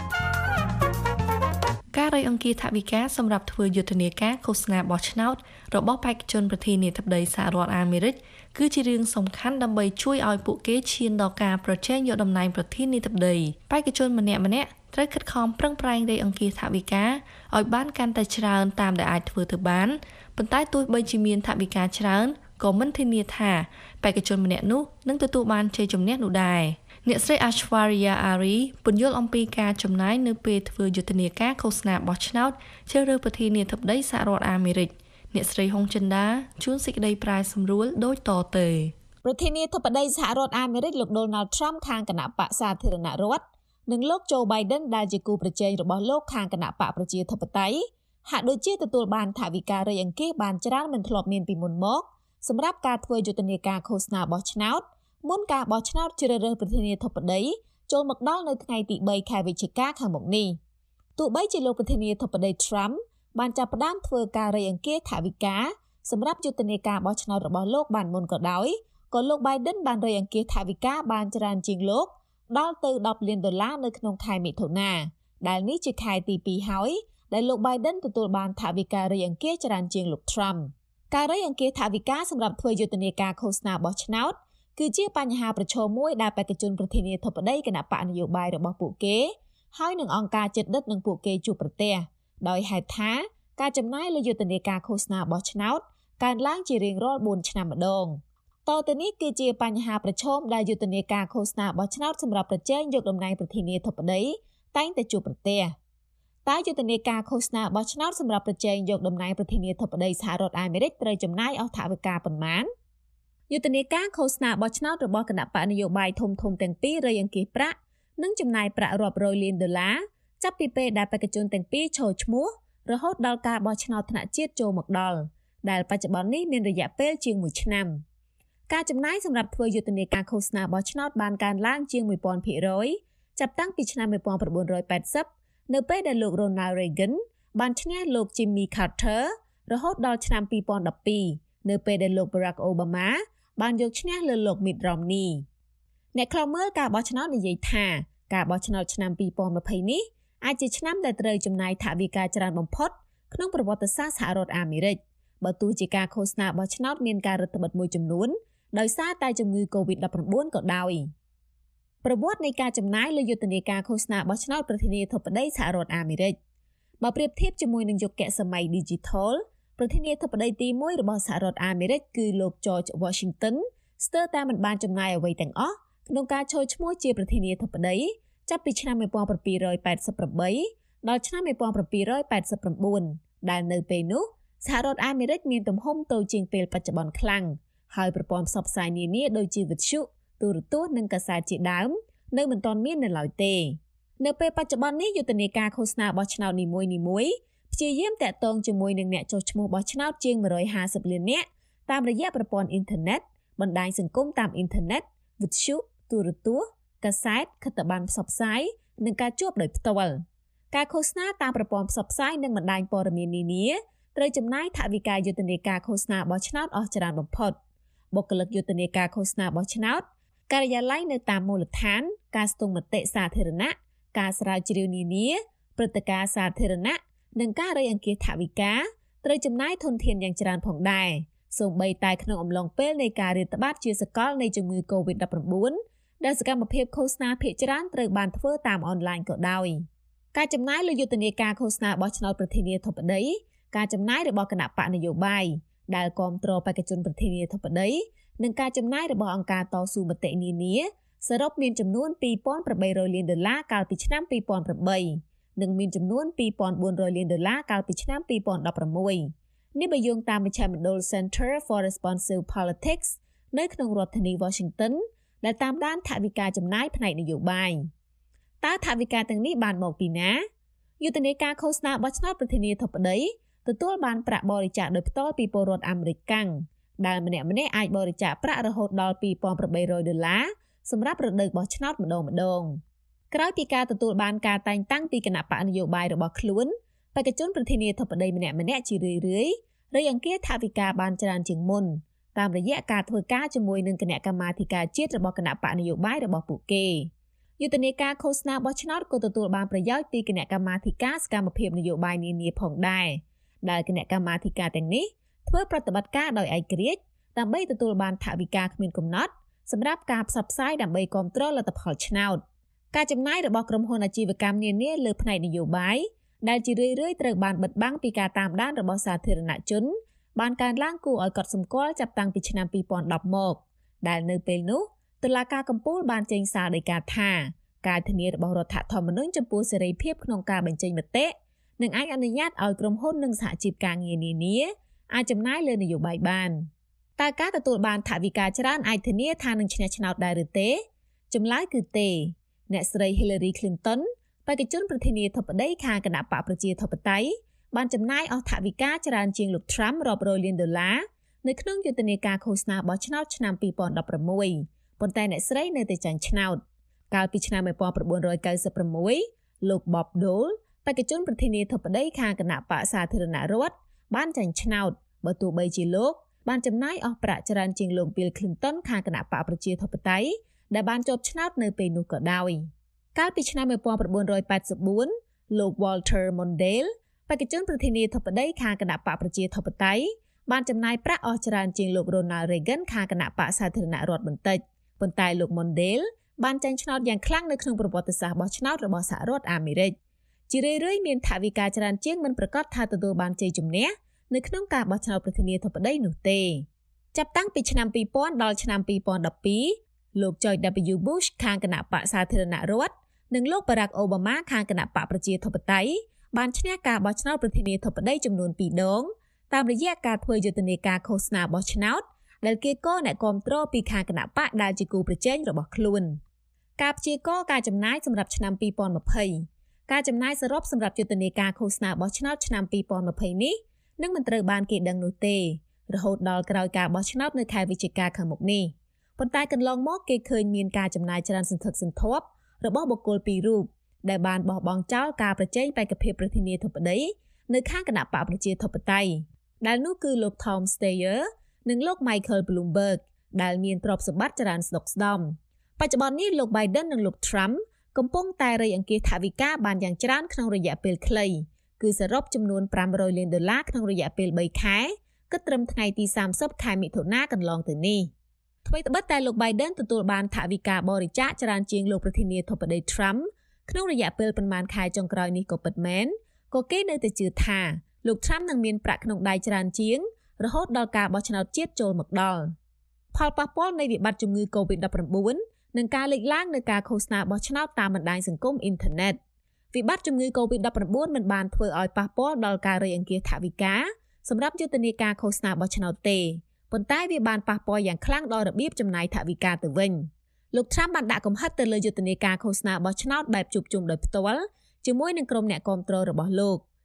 ការរៃអង្គាសថវិកាសម្រាប់ធ្វើយុទ្ធនាការឃោសនាបោះឆ្នោតរបស់បេក្ខជនប្រធានាធិបតីសហរដ្ឋអាមេរិកគឺជារឿងសំខាន់ដើម្បីជួយឲ្យពួកគេឈានដល់ការប្រជែងយកតំណែងប្រធានាធិបតីបេក្ខជនម្នាក់ៗត្រូវខិតខំប្រឹងប្រែងរៃអង្គាសថវិកាឲ្យបានកាន់តែច្រើនតាមដែលអាចធ្វើទៅបានប៉ុន្តែទោះបីជាមានថវិកាច្រើនក៏មិនធានាថាបេក្ខជនម្នាក់នោះនឹងទទួលបានជ័យជំនះនោះដែរអ្នកស្រី Ashwarya Ari ពន្យល់អំពីការចំណាយនៅពេលធ្វើយុទ្ធនាការឃោសនាបោះឆ្នោតជ្រើសរើសប្រធានាធិបតីសហរដ្ឋអាមេរិកអ្នកស្រីហុងចិនដាជួនសេចក្តីប្រែសម្រួលដូចតទៅប្រធានាធិបតីសហរដ្ឋអាមេរិកលោក Donald Trump ខាងគណៈបកសាធារណរដ្ឋនិងលោក Joe Biden ដែលជាគូប្រជែងរបស់លោកខាងគណៈបកប្រជាធិបតេយ្យហាក់ដូចជាទទួលបានថវិការៃអង្គាសបានច្រើនមិនធ្លាប់មានពីមុនមកសម្រាប់ការធ្វើយុទ្ធនាការឃោសនាបោះឆ្នោតមុនការបោះឆ្នោតជ្រើសរើសប្រធានាធិបតីចូលមកដល់នៅថ្ងៃទី3ខែវិច្ឆិកាខាងមុខនេះទោះបីជាលោកប្រធានាធិបតី Trump បានចាប់ផ្ដើមធ្វើការរៃអង្គាសថវិកាសម្រាប់យុទ្ធនាការបោះឆ្នោតរបស់លោកបានមុនក៏ដោយក៏លោក Biden បានរៃអង្គាសថវិកាបានច្រើនជាងលោកដល់ទៅ$10 លាននៅក្នុងខែមិថុនាដែលនេះជាខែទី2ហើយដែលលោក Biden ទទួលបានថវិការៃអង្គាសច្រើនជាងលោក Trump ការរៃអង្គាសថវិកាសម្រាប់ធ្វើយុទ្ធនាការឃោសនាបោះឆ្នោតគឺជាបញ្ហាប្រឈមមួយដែលបេក្ខជនប្រធានាធិបតីគណៈបកនយោបាយរបស់ពួកគេហើយនឹងអង្គការជិតដិតនឹងពួកគេជួបប្រទះដោយហេតុថាការចំណាយលើយុទ្ធនាការឃោសនាបោះឆ្នោតកើនឡើងជារៀងរាល់4ឆ្នាំម្ដងតទៅនេះគឺជាបញ្ហាប្រឈមដែលយុទ្ធនាការឃោសនាបោះឆ្នោតសម្រាប់ប្រជែងយកតំណែងប្រធានាធិបតីតែងតែជួបប្រទះតែយុទ្ធនាការឃោសនាបោះឆ្នោតសម្រាប់ប្រជែងយកតំណែងប្រធានាធិបតីសហរដ្ឋអាមេរិកត្រូវចំណាយអស់ថវិកាប៉ុន្មានយុទ្ធនាការឃោសនាបោះឆ្នោតរបស់គណៈបកនយោបាយធំៗទាំងពីររៃអង្គាសប្រាក់និងចំណាយប្រាក់រាប់រយលាន$ចាប់ពីពេលដែលបេក្ខជនទាំងពីរចូលឈ្មោះរហូតដល់ការបោះឆ្នោតថ្នាក់ជាតិចូលមកដល់ដែលបច្ចុប្បន្ននេះមានរយៈពេលជាង1ឆ្នាំការចំណាយសម្រាប់ធ្វើយុទ្ធនាការឃោសនាបោះឆ្នោតបានកើនឡើងជាង 1000% ចាប់តាំងពីឆ្នាំ 1980 នៅពេលដែលលោក Ronald Reagan បានឈ្នះលោក Jimmy Carter រហូតដល់ឆ្នាំ 2012 នៅពេលដែលលោក Barack Obama បានយកឈ្នះលើលោក Mitt Romney អ្នកខ្លំមើលការបោះឆ្នោតនិយាយថាការបោះឆ្នោតឆ្នាំ 2020 នេះអាចជាឆ្នាំដែលត្រូវចំណាយថវិកាច្រើនបំផុតក្នុងប្រវត្តិសាស្ត្រសហរដ្ឋអាមេរិកបើទោះជាការឃោសនាបោះឆ្នោតមានការរឹតបន្តឹងមួយចំនួនដោយសារតែជំងឺ COVID-19 ក៏ដោយប្រវត្តិនៃការចំណាយលើយុទ្ធនាការឃោសនាបោះឆ្នោតប្រធានាធិបតីសហរដ្ឋអាមេរិកបើប្រៀបធៀបជាមួយនឹងយុគសម័យ Digital ប្រធានាធិបតីទី1របស់សហរដ្ឋអាមេរិកគឺលោក George Washington ស្ទើរតែមិនបានចំណាយអ្វីទាំងអស់ក្នុងការចូលឈ្មោះជាប្រធានាធិបតីចាប់ពីឆ្នាំ 1788 ដល់ឆ្នាំ 1789 ដែលនៅពេលនោះសហរដ្ឋអាមេរិកមានទំហំតូចជាងពេលបច្ចុប្បន្នខ្លាំងហើយប្រព័ន្ធផ្សព្វផ្សាយនានាដូចជាវិទ្យុទូរទស្សន៍និងកាសែតជាដើមនៅមិនទាន់មាននៅឡើយទេនៅពេលបច្ចុប្បន្ននេះយុទ្ធនាការឃោសនាបោះឆ្នោតនីមួយៗព្យាយាមតាក់ទងជាមួយនឹងអ្នកចុះឈ្មោះបោះឆ្នោតជាង150លាននាក់តាមរយៈប្រព័ន្ធអ៊ីនធឺណិតបណ្ដាញសង្គមតាមអ៊ីនធឺណិតវិទ្យុទូរទស្សន៍កាសែតខិត្តប័ណ្ណផ្សព្វផ្សាយនិងការជួបដោយផ្ទាល់ការឃោសនាតាមប្រព័ន្ធផ្សព្វផ្សាយនិងបណ្ដាញព័ត៌មាននានាត្រូវចំណាយថវិកាយុទ្ធនាការឃោសនាបោះឆ្នោតអស់ច្រើនបំផុតបុគ្គលិកយុទ្ធនាការឃោសនាបោះឆ្នោតការិយាល័យនៅតាមមូលដ្ឋានការស្ទង់មតិសាធារណៈការស្រាវជ្រាវនានាព្រឹត្តិការណ៍សាធារណៈនិងការរៃអង្គាសថវិកាត្រូវចំណាយធនធានយ៉ាងច្រើនផងដែរសូម្បីតែក្នុងអំឡុងពេលនៃការរាតត្បាតជាសកលនៃជំងឺ Covid-19 ដែលសកម្មភាពឃោសនាភាគច្រើនត្រូវបានធ្វើតាមអនឡាញក៏ដោយការចំណាយលើយុទ្ធនាការឃោសនាបោះឆ្នោតប្រធានាធិបតីការចំណាយរបស់គណៈបកនយោបាយដែលគ្រប់គ្រងបេក្ខជនប្រធានាធិបតីនិងការចំណាយរបស់អង្គការតស៊ូមតិនានាសរុបមានចំនួន$2,800 លានកាលពីឆ្នាំ2008និងមានចំនួន$2,400 លានកាលពីឆ្នាំ2016នេះបើយោងតាមមជ្ឈមណ្ឌល Center for Responsive Politics នៅក្នុងរដ្ឋធានី Washington ដែលតាមដានថវិកាចំណាយផ្នែកនយោបាយតើថវិកាទាំងនេះបានមកពីណាយុទ្ធនាការឃោសនាបោះឆ្នោតប្រធានាធិបតីទទួលបានប្រាក់បរិច្ចាគដោយផ្ទាល់ពីពលរដ្ឋអាមេរិកកាំងដែលម្នាក់ៗអាចបរិច្ចាគប្រាក់រហូតដល់$2,800សម្រាប់រដូវបោះឆ្នោតម្ដងក្រោយពីការទទួលបានការតែងតាំងពីគណៈបកនយោបាយរបស់ខ្លួនបេក្ខជនប្រធានាធិបតីម្នាក់ៗជារឿយៗរៃអង្គាសថវិកាបានច្រើនជាងមុនតាមរយៈការធ្វើការជាមួយនឹងគណៈកម្មាធិការជាតិរបស់គណៈបកនយោបាយរបស់ពួកគេយុទ្ធនាការឃោសនាបោះឆ្នោតក៏ទទួលបានប្រយោជន៍ពីគណៈកម្មាធិការសកម្មភាពនយោបាយនានាផងដែរដែលគណៈកម្មាធិការទាំងនេះធ្វើប្រតិបត្តិការដោយឯករាជ្យដើម្បីទទួលបានថវិកាគ្មានកំណត់សម្រាប់ការផ្សព្វផ្សាយដើម្បីគ្រប់គ្រងលទ្ធផលឆ្នោតការចំណាយរបស់ក្រុមហ៊ុនអាជីវកម្មនានាលើផ្នែកនយោបាយដែលជារឿយៗត្រូវបានបិទបាំងពីការតាមដានរបស់សាធារណជនបានកើនឡើងគួរឲ្យកត់សម្គាល់ចាប់តាំងពីឆ្នាំ2010មកដែលនៅពេលនោះតុលាការកំពូលបានចេញសារដីកាថាការធានារបស់រដ្ឋធម្មនុញ្ញចំពោះសេរីភាពក្នុងការបញ្ចេញមតិនឹងអាចអនុញ្ញាតឲ្យក្រុមហ៊ុននិងសហជីពការងារនានាអាចចំណាយលើនយោបាយបានតើការទទួលបានថវិកាច្រើនអាចធានាថានឹងឈ្នះឆ្នោតដែរឬទេចម្លើយគឺទេអ្នកស្រី Hillary Clinton បេក្ខជនប្រធានាធិបតីខាងគណៈបកប្រជាធិបតេយ្យបានចំណាយអស់ថវិកាច្រើនជាងលោក Trump រាប់រយលានដុល្លារនៅក្នុងយុទ្ធនាការឃោសនាបោះឆ្នោតឆ្នាំ2016ប៉ុន្តែអ្នកស្រីនៅតែចាញ់ឆ្នោតកាលពីឆ្នាំ1996លោក Bob Dole បេក្ខជនប្រធានាធិបតីខាងគណៈបកសាធារណរដ្ឋបានចាញ់ឆ្នោតបើទោះបីជាលោកបានចំណាយអស់ប្រាក់ច្រើនជាងលោក Bill Clinton ខាងគណៈបកប្រជាធិបតេយ្យដែលបានជាប់ឆ្នោតនៅពេលនោះក៏ដោយកាលពីឆ្នាំ1984លោក Walter Mondale បេក្ខជនប្រធានាធិបតីខាងគណៈបកប្រជាធិបតេយ្យបានចំណាយប្រាក់អស់ច្រើនជាងលោក Ronald Reagan ខាងគណៈបកសាធារណរដ្ឋបន្តិចប៉ុន្តែលោក Mondale បានចាញ់ឆ្នោតយ៉ាងខ្លាំងនៅក្នុងប្រវត្តិសាស្ត្របោះឆ្នោតរបស់សហរដ្ឋអាមេរិកជារឿយៗមានថវិកាច្រើនជាងមិនប្រកាសថាទទួលបានជ័យជំនះនៅក្នុងការបោះឆ្នោតប្រធានាធិបតីនោះទេចាប់តាំងពីឆ្នាំ2000ដល់ឆ្នាំ2012លោក George W. Bush ខាងគណៈបកសាធារណរដ្ឋនិងលោក Barack Obama ខាងគណៈបកប្រជាធិបតេយ្យបានឈ្នះការបោះឆ្នោតប្រធានាធិបតីចំនួន2ដងតាមរយៈការធ្វើយុទ្ធនាការឃោសនាបោះឆ្នោតដែលគេក៏អ្នកគ្រប់គ្រងពីខាងគណៈបកដែលជាគូប្រជែងរបស់ខ្លួនការព្យាករណ៍ការចំណាយសម្រាប់ឆ្នាំ2020ការចំណាយសរុបសម្រាប់យុទ្ធនាការឃោសនាបោះឆ្នោតឆ្នាំ2020នេះនឹងមិនត្រូវបានគេដឹងនោះទេរហូតដល់ក្រោយការបោះឆ្នោតនៅខែវិច្ឆិកាខាងមុខនេះប៉ុន្តែកន្លងមកគេឃើញមានការចំណាយច្រើនសន្ធឹកសន្ធាប់របស់បុគ្គលពីររូបដែលបានបោះបង់ចោលការប្រជែងបេក្ខភាពប្រធានាធិបតីនៅខាងគណៈបកប្រជាធិបតេយ្យដែលនោះគឺលោក Tom Steyer និងលោក Michael Bloomberg ដែលមានទ្រព្យសម្បត្តិច្រើនស្ដុកស្ដម្ភបច្ចុប្បន្ននេះលោក Biden និងលោក Trump កំពុងតែរៃអង្គាសថវិកាបានយ៉ាងច្រើនក្នុងរយៈពេលខ្លីគឺសរុបចំនួន$500 លានក្នុងរយៈពេល3ខែគិតត្រឹមថ្ងៃទី30ខែមិថុនាកន្លងទៅនេះថ្មីត្បិតតែលោក Biden ទទួលបានថវិកាបរិច្ចាគច្រើនជាងលោកប្រធានាធិបតី Trump ក្នុងរយៈពេលប្រមាណខែចុងក្រោយនេះក៏ពិតមែនក៏គេនៅតែជឿថាលោក Trump នឹងមានប្រាក់ក្នុងដៃច្រើនជាងរហូតដល់ការបោះឆ្នោតជាតិចូលមកដល់ផលប៉ះពាល់នៃវិបត្តិជំងឺ Covid-19 និងការលេចឡើងនៃការឃោសនាបោះឆ្នោតតាមបណ្ដាញសង្គមអ៊ីនធឺណិតវិបត្តិជំងឺ Covid-19 មិនបានធ្វើឲ្យប៉ះពាល់ដល់ការរៃអង្គាសថវិកាសម្រាប់យុទ្ធនាការឃោសនាបោះឆ្នោតទេប៉ុន្តែវាបានប៉ះពាល់យ៉ាងខ្លាំងដល់របៀបចំណាយថវិកាទៅវិញលោក Trump បានដាក់កំហិតទៅលើយុទ្ធនាការឃោសនាបោះឆ្នោតបែបជួបជុំដោយផ្ទាល់ជាមួយនឹងក្រុមអ្នកគាំទ្ររបស់លោក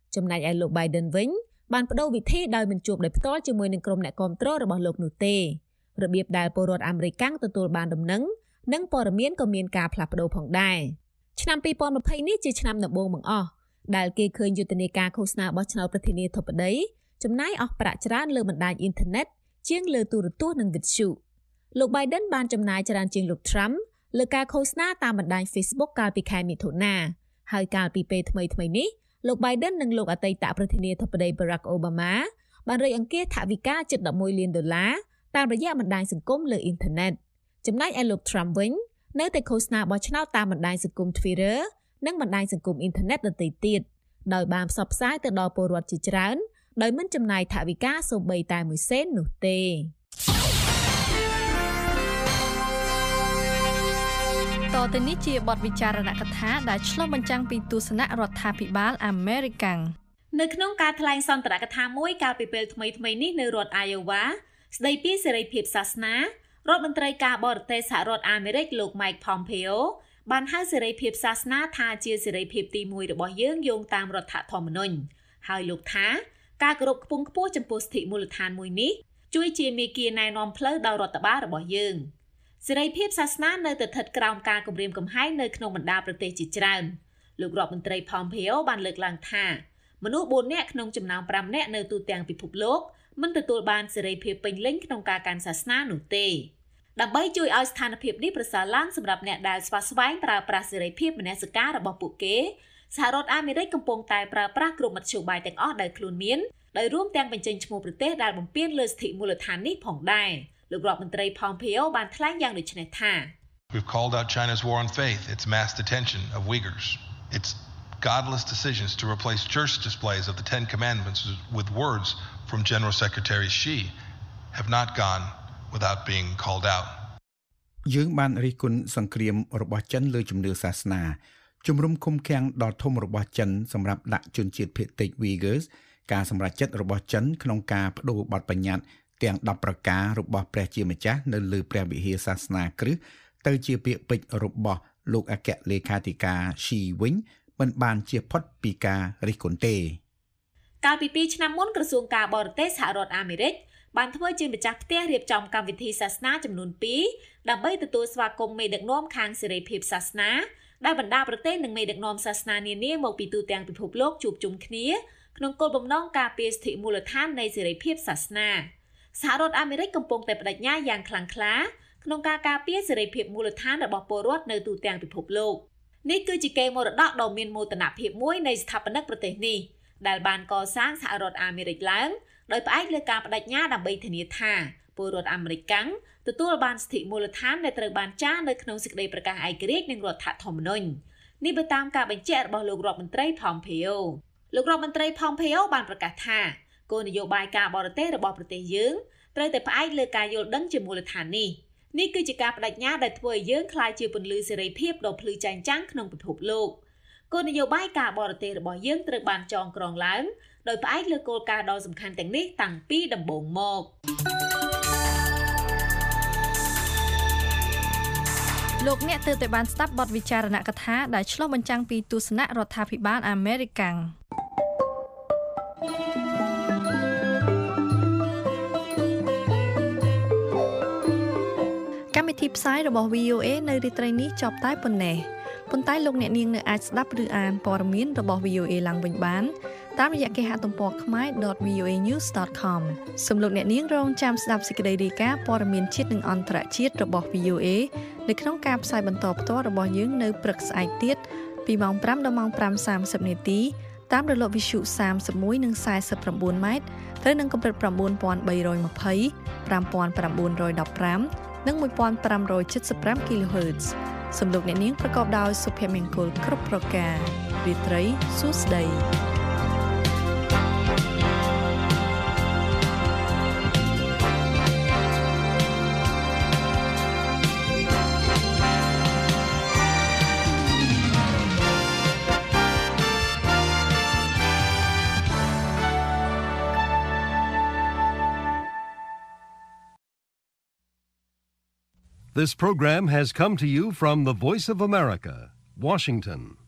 ចំណែកឯលោក Biden វិញបានបដូរវិធីដោយមិនជួបដោយផ្ទាល់ជាមួយនឹងក្រុមអ្នកគាំទ្ររបស់លោកនោះទេរបៀបដែលពលរដ្ឋអាមេរិកទទួលបានដំណឹងនិងព័ត៌មានក៏មានការផ្លាស់ប្ដូរផងដែរឆ្នាំ2020នេះជាឆ្នាំដំបូងបង្អស់ដែលគេឃើញយុទ្ធនាការឃោសនាបោះឆ្នោតប្រធានាធិបតីចំណាយអស់ប្រាក់ច្រើនលើបណ្ដាញអ៊ីនធឺណិតជាងលើទូរទស្សន៍និងវិទ្យុលោក Biden បានចំណាយច្រើនជាងលោក Trump លើការឃោសនាតាមបណ្ដាញ Facebook កាលពីខែមិថុនាហើយកាលពីពេលថ្មីៗនេះលោក Biden និងលោកអតីតប្រធានាធិបតី Barack Obama បានរៃអង្គាសថវិកាជិត$11 លានតាមរយៈបណ្ដាញសង្គមលើអ៊ីនធឺណិតចំណែកឯលោក Trump វិញនៅតែឃោសនាបោះឆ្នោតតាមបណ្ដាញសង្គម Twitter និងបណ្ដាញសង្គមអ៊ីនធឺណិតដទៃទៀតដោយបានផ្សព្វផ្សាយទៅដល់ពលរដ្ឋជាច្រើនដោយមិនចំណាយថវិកាសូម្បីតែ1សេននោះទេតទៅនេះជាបទវិចារណកថាដែលឆ្លុះបញ្ចាំងពីទស្សនៈរដ្ឋាភិបាលអាមេរិកនៅក្នុងការថ្លែងសន្ទរកថាមួយកាលពីពេលថ្មីៗនេះនៅរដ្ឋ Iowa ស្ដីពីសេរីភាពសាសនារដ្ឋមន្ត្រីការបរទេសសហរដ្ឋអាមេរិកលោក Mike Pompeo បានហៅសេរីភាពសាសនាថាជាសេរីភាពទី1របស់យើងយោងតាមរដ្ឋធម្មនុញ្ញហើយលោកថាការគោរពខ្ពង់ខ្ពស់ចំពោះសិទ្ធិមូលដ្ឋានមួយនេះជួយជាមាគ៌ាណែនាំផ្លូវដល់រដ្ឋបាលរបស់យើងសេរីភាពសាសនានៅតែស្ថិតក្រោមការគំរាមកំហែងនៅក្នុងបណ្ដាប្រទេសជាច្រើនលោករដ្ឋមន្ត្រី Pompeo បានលើកឡើងថាមនុស្ស4នាក់ក្នុងចំណោម5នាក់នៅទូទាំងពិភពលោកមិនទទួលបានសេរីភាពពេញលេញក្នុងការកាន់សាសនានោះទេដើម្បីជួយឲ្យស្ថានភាពនេះប្រសើរឡើងសម្រាប់អ្នកដែលស្វាស្វែងប្រើប្រាស់សេរីភាពមនសិការរបស់ពួកគេសហរដ្ឋអាមេរិកកំពុងតែប្រើប្រាស់គ្រប់មធ្យោបាយទាំងអស់ដែលខ្លួនមានដោយរួមទាំងបញ្ចេញឈ្មោះប្រទេសដែលបំពានលើសិទ្ធិមូលដ្ឋាននេះផងដែរលោករដ្ឋមន្ត្រី Pompeo បានថ្លែងយ៉ាងដូចនេះថា We've called out China's war on faith, its mass detention of Uyghurs, its godless decisions to replace church displays of the Ten Commandments with words from General Secretary Xi have not gone without being called out. យើងបានរិះគន់សង្គ្រាមរបស់ចិនលើជំនឿសាសនាជំរុំឃុំឃាំងដ៏ធំរបស់ចិនសម្រាប់ដាក់ជនជាតិភាគតិច Uyghurs ការសម្រេចចិត្តរបស់ចិនក្នុងការបដូរបទបញ្ញត្តិទាំង10ប្រការរបស់ព្រះជាម្ចាស់នៅលើព្រះវិហារសាសនាគ្រិស្តទៅជាពាក្យពេចន៍របស់លោកអគ្គលេខាធិការ Xi វិញមិនបានជៀសផុតពីការរិះគន់ទេកាលពី2ឆ្នាំមុនក្រសួងការបរទេសសហរដ្ឋអាមេរិកបានធ្វើជាម្ចាស់ផ្ទះរៀបចំកម្មវិធីសាសនាចំនួន2ដើម្បីទទួលស្វាគមន៍មេដឹកនាំខាងសេរីភាពសាសនាដែលបណ្ដាប្រទេសនិងមេដឹកនាំសាសនានានាមកពីទូទាំងពិភពលោកជួបជុំគ្នាក្នុងគោលបំណងការពារសិទ្ធិមូលដ្ឋាននៃសេរីភាពសាសនាសហរដ្ឋអាមេរិកកំពុងតែបដិញ្ញាយ៉ាងខ្លាំងក្លាក្នុងការការពារសេរីភាពមូលដ្ឋានរបស់ពលរដ្ឋនៅទូទាំងពិភពលោកនេះគឺជាកេរមរតកដ៏មានមោទនភាពមួយនៃស្ថាបនិកប្រទេសនេះដែលបានកសាងសហរដ្ឋអាមេរិកឡើងដោយផ្អែកលើការបដិញ្ញាដើម្បីធានាថាពលរដ្ឋអាមេរិកទទួលបានសិទ្ធិមូលដ្ឋានដែលត្រូវបានចារនៅក្នុងសេចក្តីប្រកាសឯករាជ្យនិងរដ្ឋធម្មនុញ្ញនេះបើតាមការបញ្ជាក់របស់លោករដ្ឋមន្ត្រី Pompeo លោករដ្ឋមន្ត្រី Pompeo បានប្រកាសថាគោលនយោបាយការបរទេសរបស់ប្រទេសយើងត្រូវតែផ្អែកលើការយល់ដឹងជាមូលដ្ឋាននេះគឺជាការបដិញ្ញាដែលធ្វើឲ្យយើងក្លាយជាពន្លឺសេរីភាពដ៏ភ្លឺចែងចាំងក្នុងពិភពលោកគោលនយោបាយការបរទេសរបស់យើងត្រូវបានចងក្រងឡើងដោយផ្អែកលើគោលការណ៍ដ៏សំខាន់ទាំងនេះតាំងពីដំបូងមកលោកអ្នកទើបតែបានស្ដាប់បទវិចារណកថាដែលឆ្លុះបញ្ចាំងពីទស្សនៈរដ្ឋាភិបាលអាមេរិកកម្មវិធីផ្សាយរបស់ VOA នៅរាត្រីនេះចប់តែប៉ុណ្ណេះប៉ុន្តែលោកអ្នកនាងនៅអាចស្ដាប់ឬអានព័ត៌មានរបស់ VOA ឡើងវិញបានតាមរយៈគេហទំព័រ khmer.voanews.com សូមលោកអ្នកនាងរងចាំស្ដាប់សេចក្តីរាយការណ៍ព័ត៌មានជាតិនិងអន្តរជាតិរបស់ VOA នៅក្នុងការផ្សាយបន្តផ្ទាល់របស់យើងនៅព្រឹកស្អែកទៀតពីម៉ោង 5 ដល់ម៉ោង 5:30 នាទីតាមរលកវិទ្យុ 31 និង 49 ម៉ែត្រត្រូវនឹងកម្រិត 9320 5915 និង 1575 kHz សូមលោកអ្នកនាងប្រកបដោយសុភមង្គលគ្រប់ប្រការរាត្រីសួស្តី This program has come to you from the Voice of America, Washington.